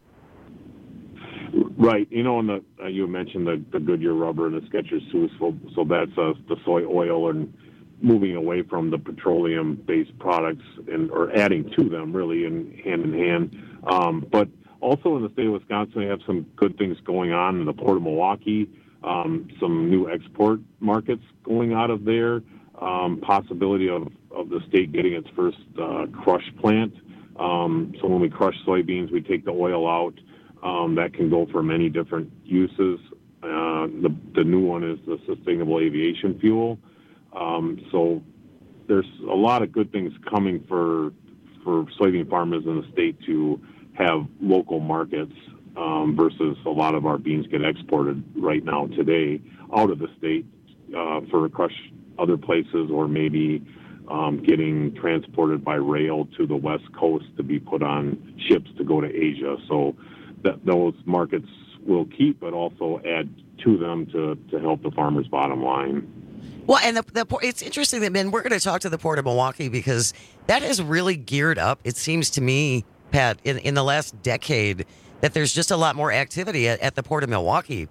S5: Right. You know, and the, uh, you mentioned the, the Goodyear rubber and the Skechers shoes, so, so that's uh, the soy oil and moving away from the petroleum-based products and or adding to them, really, in hand in hand. Um, but also in the state of Wisconsin, we have some good things going on in the Port of Milwaukee, um, some new export markets going out of there, um, possibility of, of the state getting its first uh, crush plant. Um, so when we crush soybeans, we take the oil out. Um, that can go for many different uses. Uh, the, the new one is the sustainable aviation fuel. Um, so there's a lot of good things coming for for soybean farmers in the state to have local markets um, versus a lot of our beans get exported right now today out of the state uh, for crush other places, or maybe um, getting transported by rail to the West Coast to be put on ships to go to Asia. So that those markets will keep, but also add to them to, to help the farmer's bottom line.
S21: Well, and the, the it's interesting that, Ben, we're going to talk to the Port of Milwaukee because that has really geared up, it seems to me, Pat, in, in the last decade, that there's just a lot more activity at, at the Port of Milwaukee.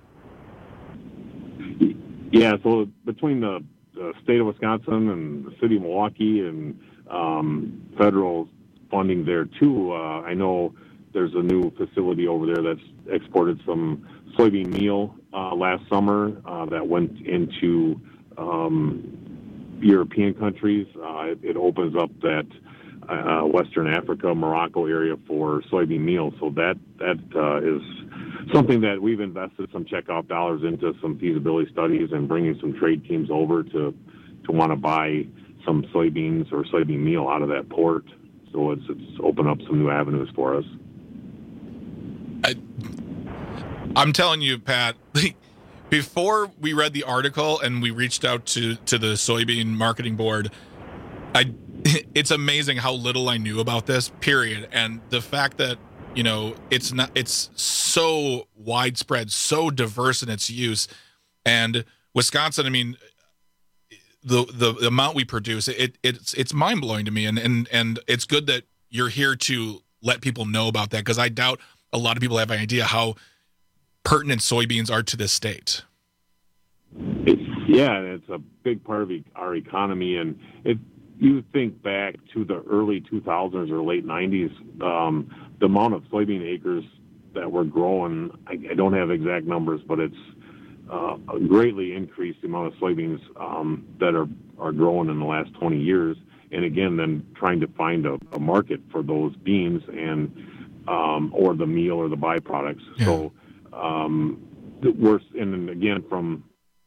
S5: Yeah, so between the, the state of Wisconsin and the city of Milwaukee and um, federal funding there, too, uh, I know there's a new facility over there that's exported some soybean meal uh, last summer uh, that went into um, European countries. Uh, it, it opens up that uh, Western Africa, Morocco area for soybean meal. So that that uh, is something that we've invested some checkoff dollars into, some feasibility studies, and bringing some trade teams over to to want to buy some soybeans or soybean meal out of that port. So it's it's opened up some new avenues for us.
S22: I, I'm telling you, Pat, before we read the article and we reached out to, to the soybean marketing board, I it's amazing how little I knew about this, period. And the fact that you know, it's not, it's so widespread, so diverse in its use. And Wisconsin, I mean, the the, the amount we produce, it it's it's mind blowing to me. And and and it's good that you're here to let people know about that, because I doubt a lot of people have an idea how pertinent soybeans are to this state.
S5: It's, yeah, it's a big part of our economy, and it. You think back to the early two thousands or late nineties, um, the amount of soybean acres that were growing, I, I don't have exact numbers, but it's uh, greatly increased the amount of soybeans um, that are, are growing in the last twenty years. And again, then trying to find a, a market for those beans and um, or the meal or the byproducts. Yeah. So um, we're, and then again, from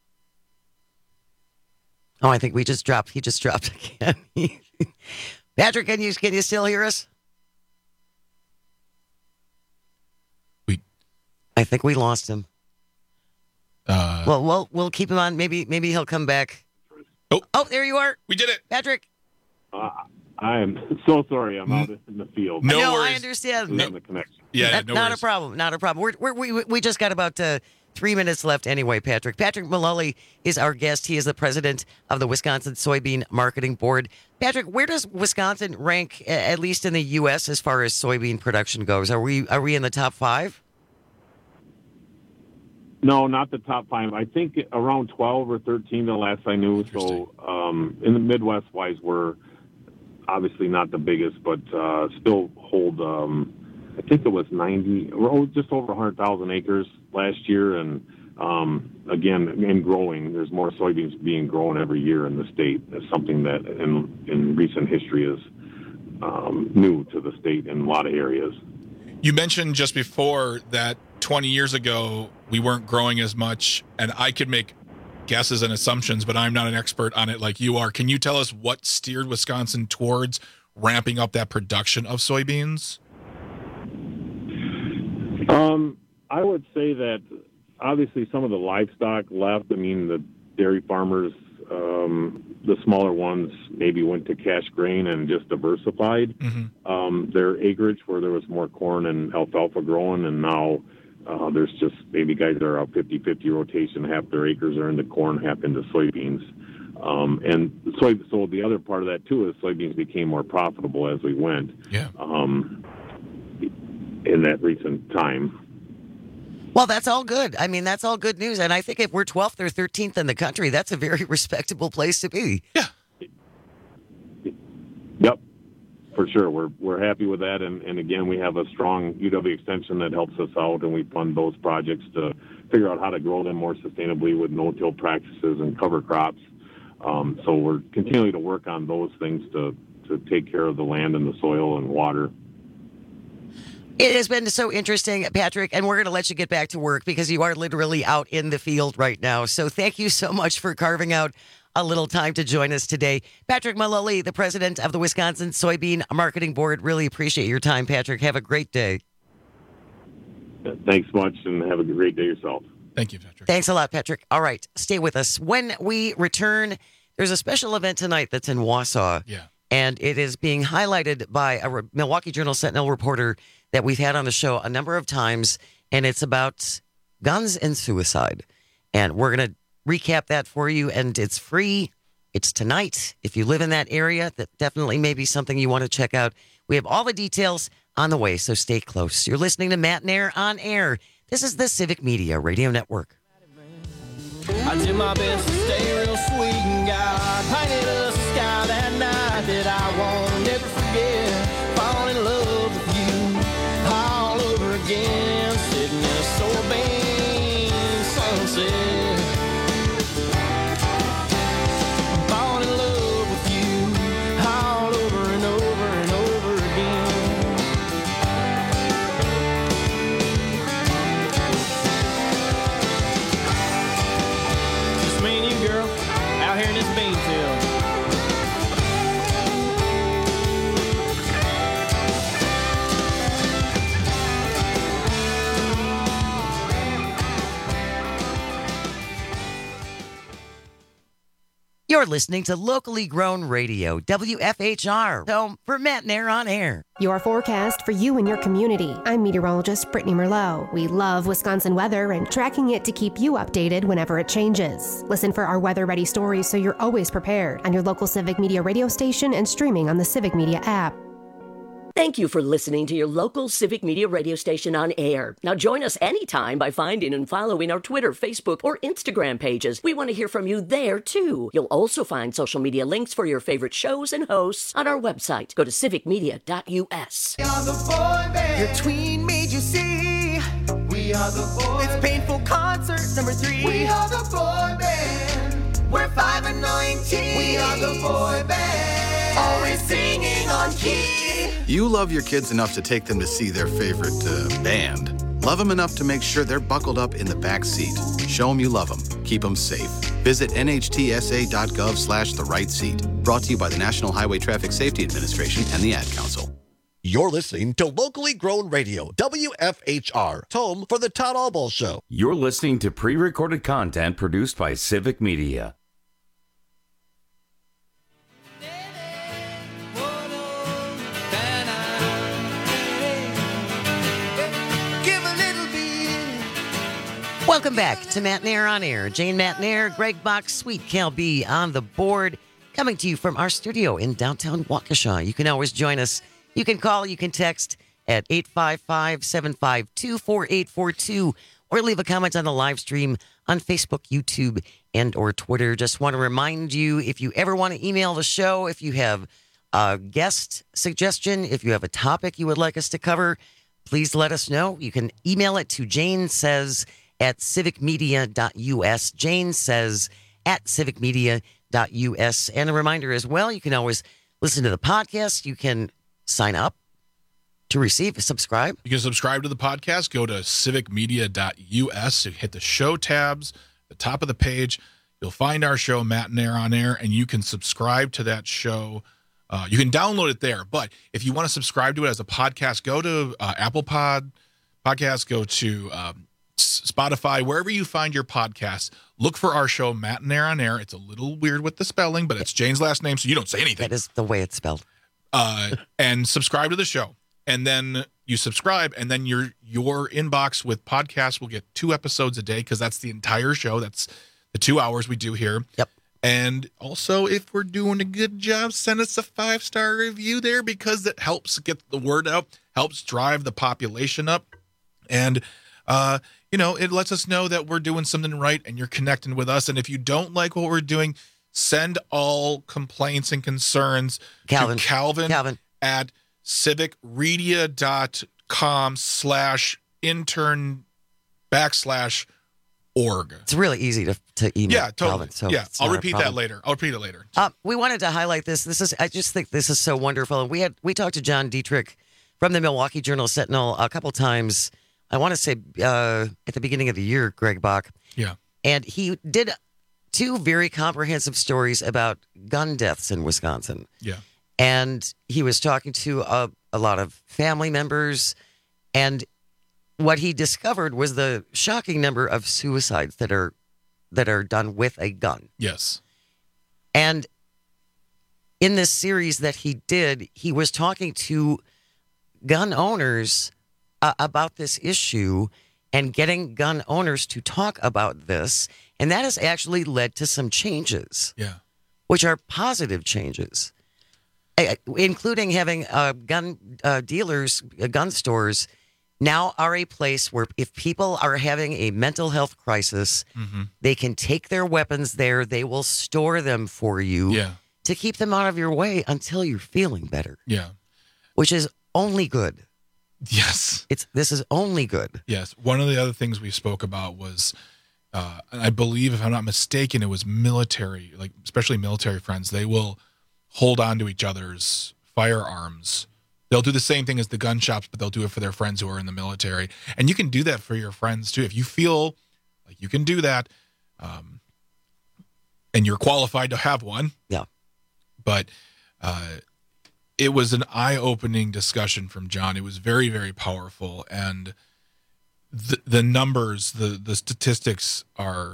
S21: Oh, I think we just dropped. He just dropped again. Patrick, can you can you still hear us?
S22: We,
S21: I think we lost him.
S22: Uh,
S21: well, we'll we'll keep him on. Maybe maybe he'll come back.
S22: Oh,
S21: oh, there you are.
S22: We did it,
S21: Patrick.
S5: Uh, I am so sorry. I'm out in the field.
S21: No, no I understand.
S5: No, the connection.
S22: Yeah,
S21: that,
S22: no
S21: not
S22: worries.
S21: a problem. Not a problem. We're, we're, we we just got about uh, three minutes left anyway. Patrick Patrick Mullally is our guest. He is the president of the Wisconsin Soybean Marketing Board. Patrick, where does Wisconsin rank, at least in the U S, as far as soybean production goes? Are we are we in the top five?
S5: No, not the top five. I think around twelve or thirteen the last I knew. So um, in the Midwest wise, we're obviously not the biggest, but uh, still hold, um, I think it was ninety, or just over one hundred thousand acres last year. And um, again, and growing. There's more soybeans being grown every year in the state. That's something that in, in recent history is um, new to the state in a lot of areas.
S22: You mentioned just before that twenty years ago, we weren't growing as much, and I could make guesses and assumptions, but I'm not an expert on it like you are. Can you tell us what steered Wisconsin towards ramping up that production of soybeans?
S5: Um, I would say that obviously some of the livestock left. I mean, the dairy farmers, um, the smaller ones, maybe went to cash grain and just diversified mm-hmm. um, their acreage where there was more corn and alfalfa growing, and now Uh, there's just maybe guys that are a fifty-fifty rotation. Half their acres are into corn, half into soybeans. Um, and soy, so the other part of that, too, is soybeans became more profitable as we went
S22: yeah.
S5: um, in that recent time.
S21: Well, that's all good. I mean, that's all good news. And I think if we're twelfth or thirteenth in the country, that's a very respectable place to be.
S22: Yeah.
S5: Yep. For sure. We're we're happy with that. And, and again, we have a strong U W extension that helps us out, and we fund those projects to figure out how to grow them more sustainably with no-till practices and cover crops. Um, so we're continuing to work on those things to, to take care of the land and the soil and water.
S21: It has been so interesting, Patrick, and we're going to let you get back to work because you are literally out in the field right now. So thank you so much for carving out a little time to join us today. Patrick Mullally, the president of the Wisconsin Soybean Marketing Board. Really appreciate your time, Patrick. Have a great day.
S5: Thanks much, and have a great day yourself.
S22: Thank you, Patrick.
S21: Thanks a lot, Patrick. All right, stay with us. When we return, there's a special event tonight that's in Wausau.
S22: Yeah.
S21: And it is being highlighted by a Milwaukee Journal-Sentinel reporter that we've had on the show a number of times, and it's about guns and suicide. And we're going to recap that for you, and it's free. It's tonight. If you live in that area, that definitely may be something you want to check out. We have all the details on the way, so stay close. You're listening to Matt Nair on Air. This is the Civic Media Radio Network.
S2: I did my best to stay real sweet, and God painted a sky that night that I won't never forget. Falling in love with you all over again, sitting in a soybean sunset. Falling in love with you all over and over and over again. Just me and you, girl, out here in this bean field.
S21: You're listening to locally grown radio, W F H R, home for Matt Nair on Air.
S6: Your forecast for you and your community. I'm meteorologist Brittany Merlot. We love Wisconsin weather and tracking it to keep you updated whenever it changes. Listen for our weather-ready stories so you're always prepared on your local Civic Media radio station and streaming on the Civic Media app.
S7: Thank you for listening to your local Civic Media radio station on air. Now join us anytime by finding and following our Twitter, Facebook, or Instagram pages. We want to hear from you there, too. You'll also find social media links for your favorite shows and hosts on our website. Go to civic media dot U S.
S2: We are the boy band. Your tween made you see. We are the boy. It's Painful Concert number three. We are the boy band. We're five and nineteen. We are the boy band. Always singing on key.
S9: You love your kids enough to take them to see their favorite uh, band. Love them enough to make sure they're buckled up in the back seat. Show them you love them. Keep them safe. Visit N H T S A dot gov slash the right seat. Brought to you by the National Highway Traffic Safety Administration and the Ad Council.
S26: You're listening to locally grown radio, W F H R, home for the Todd Albaugh Show.
S20: You're listening to pre-recorded content produced by Civic Media.
S21: Welcome back to Matt Nair on Air. Jane Matt Nair, Greg Bach, Sweet Cal B on the board, coming to you from our studio in downtown Waukesha. You can always join us. You can call, you can text at eight five five, seven five two, four eight four two or leave a comment on the live stream on Facebook, YouTube, and or Twitter. Just want to remind you, if you ever want to email the show, if you have a guest suggestion, if you have a topic you would like us to cover, please let us know. You can email it to Jane Says at civic media dot U S. Jane Says at civic media dot U S. And a reminder as well, you can always listen to the podcast. You can sign up to receive, subscribe.
S22: You can subscribe to the podcast. Go to civic media dot U S. You hit the show tabs, the top of the page. You'll find our show, Matt Nair on Air, and you can subscribe to that show. Uh, you can download it there. But if you want to subscribe to it as a podcast, go to uh, Apple Pod Podcast, go to um, Spotify, wherever you find your podcasts. Look for our show, Matt Nair on Air. It's a little weird with the spelling, but it's Jane's last name, so you don't say anything.
S21: That is the way it's spelled.
S22: Uh, and subscribe to the show. And then you subscribe, and then your your inbox with podcasts will get two episodes a day, because that's the entire show. That's the two hours we do here.
S21: Yep.
S22: And also, if we're doing a good job, send us a five-star review there, because it helps get the word out, helps drive the population up. And, uh, you know, it lets us know that we're doing something right and you're connecting with us. And if you don't like what we're doing, send all complaints and concerns
S21: Calvin.
S22: to Calvin,
S21: Calvin.
S22: at civicredia dot com slash intern backslash org.
S21: It's really easy to, to email.
S22: Yeah, totally.
S21: Calvin, so
S22: yeah,
S21: it's
S22: I'll
S21: not a
S22: repeat that
S21: problem.
S22: later. I'll repeat it later.
S21: Uh, we wanted to highlight this. This is, I just think this is so wonderful. And we had, we talked to John Dietrich from the Milwaukee Journal Sentinel a couple times. I want to say uh, at the beginning of the year, Greg Bach.
S22: Yeah.
S21: And he did two very comprehensive stories about gun deaths in Wisconsin.
S22: Yeah.
S21: And he was talking to a, a lot of family members. And what he discovered was the shocking number of suicides that are that are done with a gun.
S22: Yes.
S21: And in this series that he did, he was talking to gun owners uh, about this issue and getting gun owners to talk about this. And that has actually led to some changes.
S22: Yeah.
S21: Which are positive changes, uh, including having uh, gun uh, dealers, uh, gun stores now are a place where if people are having a mental health crisis,
S22: mm-hmm.
S21: they can take their weapons there. They will store them for you
S22: yeah.
S21: to keep them out of your way until you're feeling better.
S22: Yeah.
S21: Which is only good.
S22: Yes.
S21: It's this is only good.
S22: Yes. One of the other things we spoke about was, uh, and I believe, if I'm not mistaken, it was military, like especially military friends. They will hold on to each other's firearms. They'll do the same thing as the gun shops, but they'll do it for their friends who are in the military. And you can do that for your friends too. If you feel like you can do that, um, and you're qualified to have one.
S21: Yeah.
S22: But uh, it was an eye-opening discussion from John. It was very, very powerful. And the, the numbers, the, the statistics are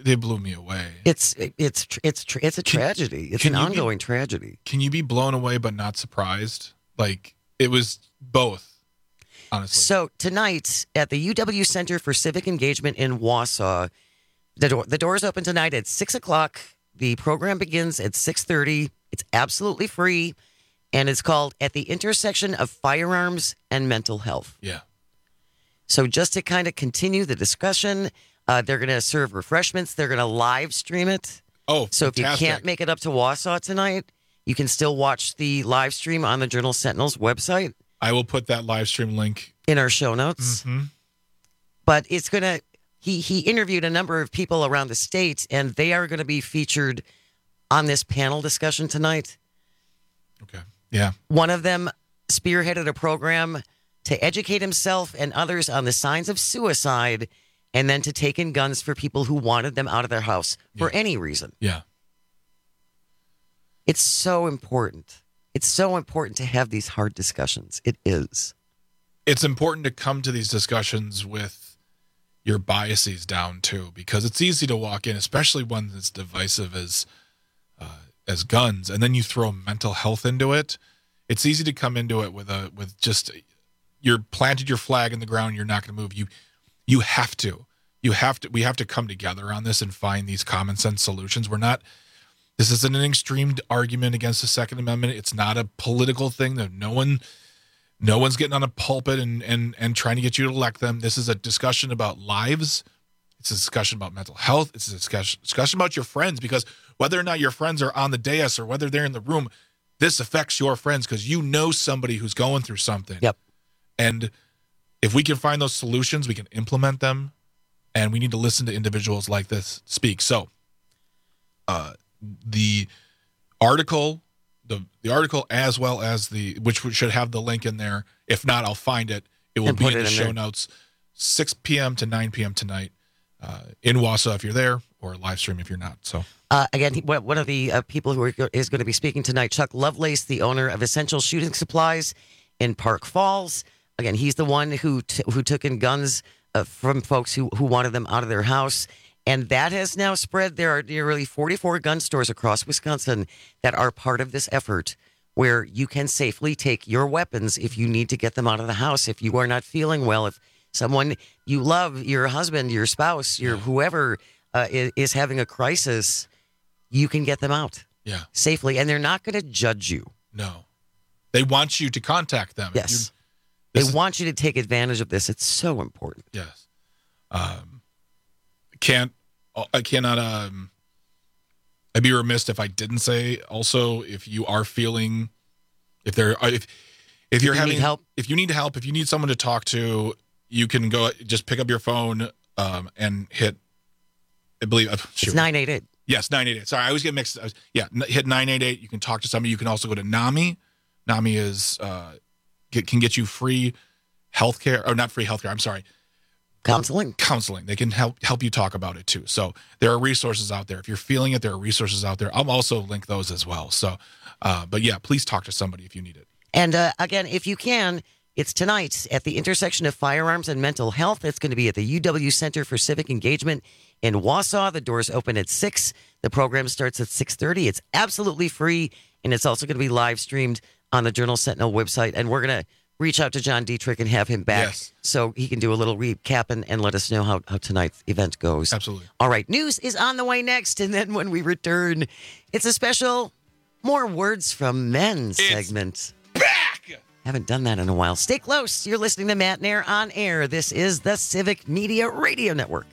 S22: they blew me away.
S21: It's it's it's it's a tragedy. It's an ongoing
S22: be,
S21: tragedy.
S22: Can you be blown away but not surprised? Like, it was both, honestly.
S21: So tonight at the U W Center for Civic Engagement in Wausau, the door the doors open tonight at six o'clock. The program begins at six thirty. It's absolutely free, and it's called At the Intersection of Firearms and Mental Health.
S22: Yeah.
S21: So just to kind of continue the discussion. Uh, they're going to serve refreshments. They're going to live stream it.
S22: Oh,
S21: so
S22: fantastic.
S21: if you can't make it up to Wausau tonight, you can still watch the live stream on the Journal Sentinel's website.
S22: I will put that live stream link
S21: in our show notes.
S22: Mm-hmm.
S21: But it's going to, he, he interviewed a number of people around the state, and they are going to be featured on this panel discussion tonight.
S22: Okay. Yeah.
S21: One of them spearheaded a program to educate himself and others on the signs of suicide, and then to take in guns for people who wanted them out of their house for
S22: yeah.
S21: any reason.
S22: Yeah.
S21: It's so important. It's so important to have these hard discussions. It is.
S22: It's important to come to these discussions with your biases down, too, because it's easy to walk in, especially one that's divisive as, uh, as guns, and then you throw mental health into it. It's easy to come into it with a with just, you're planted your flag in the ground, you're not going to move. You You have to. You have to. We have to come together on this and find these common sense solutions. We're not. This isn't an extreme argument against the Second Amendment. It's not a political thing. That no one, no one's getting on a pulpit and and and trying to get you to elect them. This is a discussion about lives. It's a discussion about mental health. It's a discussion discussion about your friends, because whether or not your friends are on the dais or whether they're in the room, this affects your friends because you know somebody who's going through something.
S21: Yep.
S22: And if we can find those solutions, we can implement them, and we need to listen to individuals like this speak. So, uh, the article, the the article, as well as the which should have the link in there. If not, I'll find it. It will
S21: And
S22: be
S21: put
S22: in
S21: it
S22: the
S21: in
S22: show
S21: there.
S22: notes. six p.m. to nine p.m. tonight uh, in Wausau if you're there, or live stream if you're not. So.
S21: Uh, again, he, one of the uh, people who are, is going to be speaking tonight, Chuck Lovelace, the owner of Essential Shooting Supplies in Park Falls. Again, he's the one who t- who took in guns uh, from folks who, who wanted them out of their house. And that has now spread. There are nearly forty-four gun stores across Wisconsin that are part of this effort, where you can safely take your weapons if you need to get them out of the house, if you are not feeling well, if someone you love, your husband, your spouse, your whoever uh, is, is having a crisis, you can get them out
S22: Yeah.
S21: safely. And they're not going to judge you.
S22: No. They want you to contact them.
S21: Yes.
S22: You're-
S21: They
S22: This is-
S21: want you to take advantage of this. It's so important.
S22: Yes. Um, can't I cannot um I'd be remiss if I didn't say also, if you are feeling if there if if you're
S21: you
S22: having
S21: need help,
S22: if you need help, if you need someone to talk to, you can go just pick up your phone um and hit I believe uh, shoot.
S21: it's nine eight eight.
S22: Yes, nine eight eight. Sorry, I always get mixed. I was, yeah, n- hit nine eight eight. You can talk to somebody. You can also go to NAMI. NAMI is uh get, can get you free healthcare, or not free healthcare. I'm sorry.
S21: Counseling.
S22: Counseling. They can help help you talk about it too. So there are resources out there. If you're feeling it, there are resources out there. I'll also link those as well. So, uh, but yeah, please talk to somebody if you need it.
S21: And uh, again, if you can, it's tonight at the intersection of firearms and mental health. It's going to be at the U W Center for Civic Engagement in Wausau. The doors open at six. The program starts at six thirty. It's absolutely free, and it's also going to be live streamed on the Journal Sentinel website. And we're going to reach out to John Dietrich and have him back
S22: Yes.
S21: so he can do a little recap and, and let us know how, how tonight's event goes.
S22: Absolutely.
S21: All right, news is on the way next. And then when we return, it's a special More Words from Men segment.
S22: Back!
S21: Haven't done that in a while. Stay close. You're listening to Matt Nair on Air. This is the Civic Media Radio Network.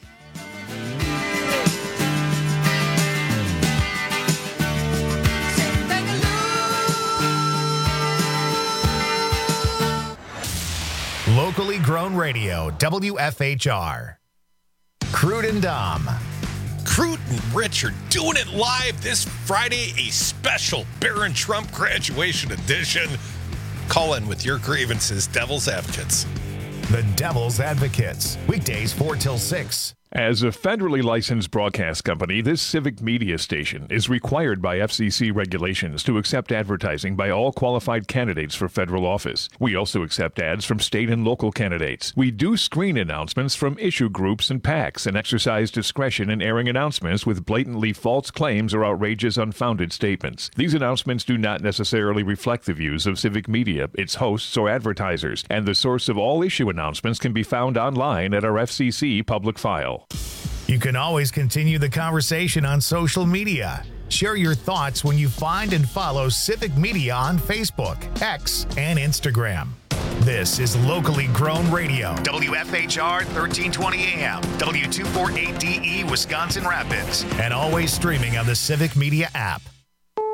S1: Locally grown radio, W F H R. Crude and Dom.
S4: Crude and Rich are doing it live this Friday, a special Barron Trump graduation edition. Call in with your grievances, Devil's Advocates.
S1: The Devil's Advocates. Weekdays four till six.
S8: As a federally licensed broadcast company, this civic media station is required by F C C regulations to accept advertising by all qualified candidates for federal office. We also accept ads from state and local candidates. We do screen announcements from issue groups and PACs and exercise discretion in airing announcements with blatantly false claims or outrageous, unfounded statements. These announcements do not necessarily reflect the views of Civic Media, its hosts, or advertisers, and the source of all issue announcements can be found online at our F C C public file.
S1: You can always continue the conversation on social media. Share your thoughts when you find and follow Civic Media on Facebook, X, and Instagram. This is locally grown radio. W F H R thirteen twenty A M, W two forty-eight D E, Wisconsin Rapids, and always streaming on the Civic Media app.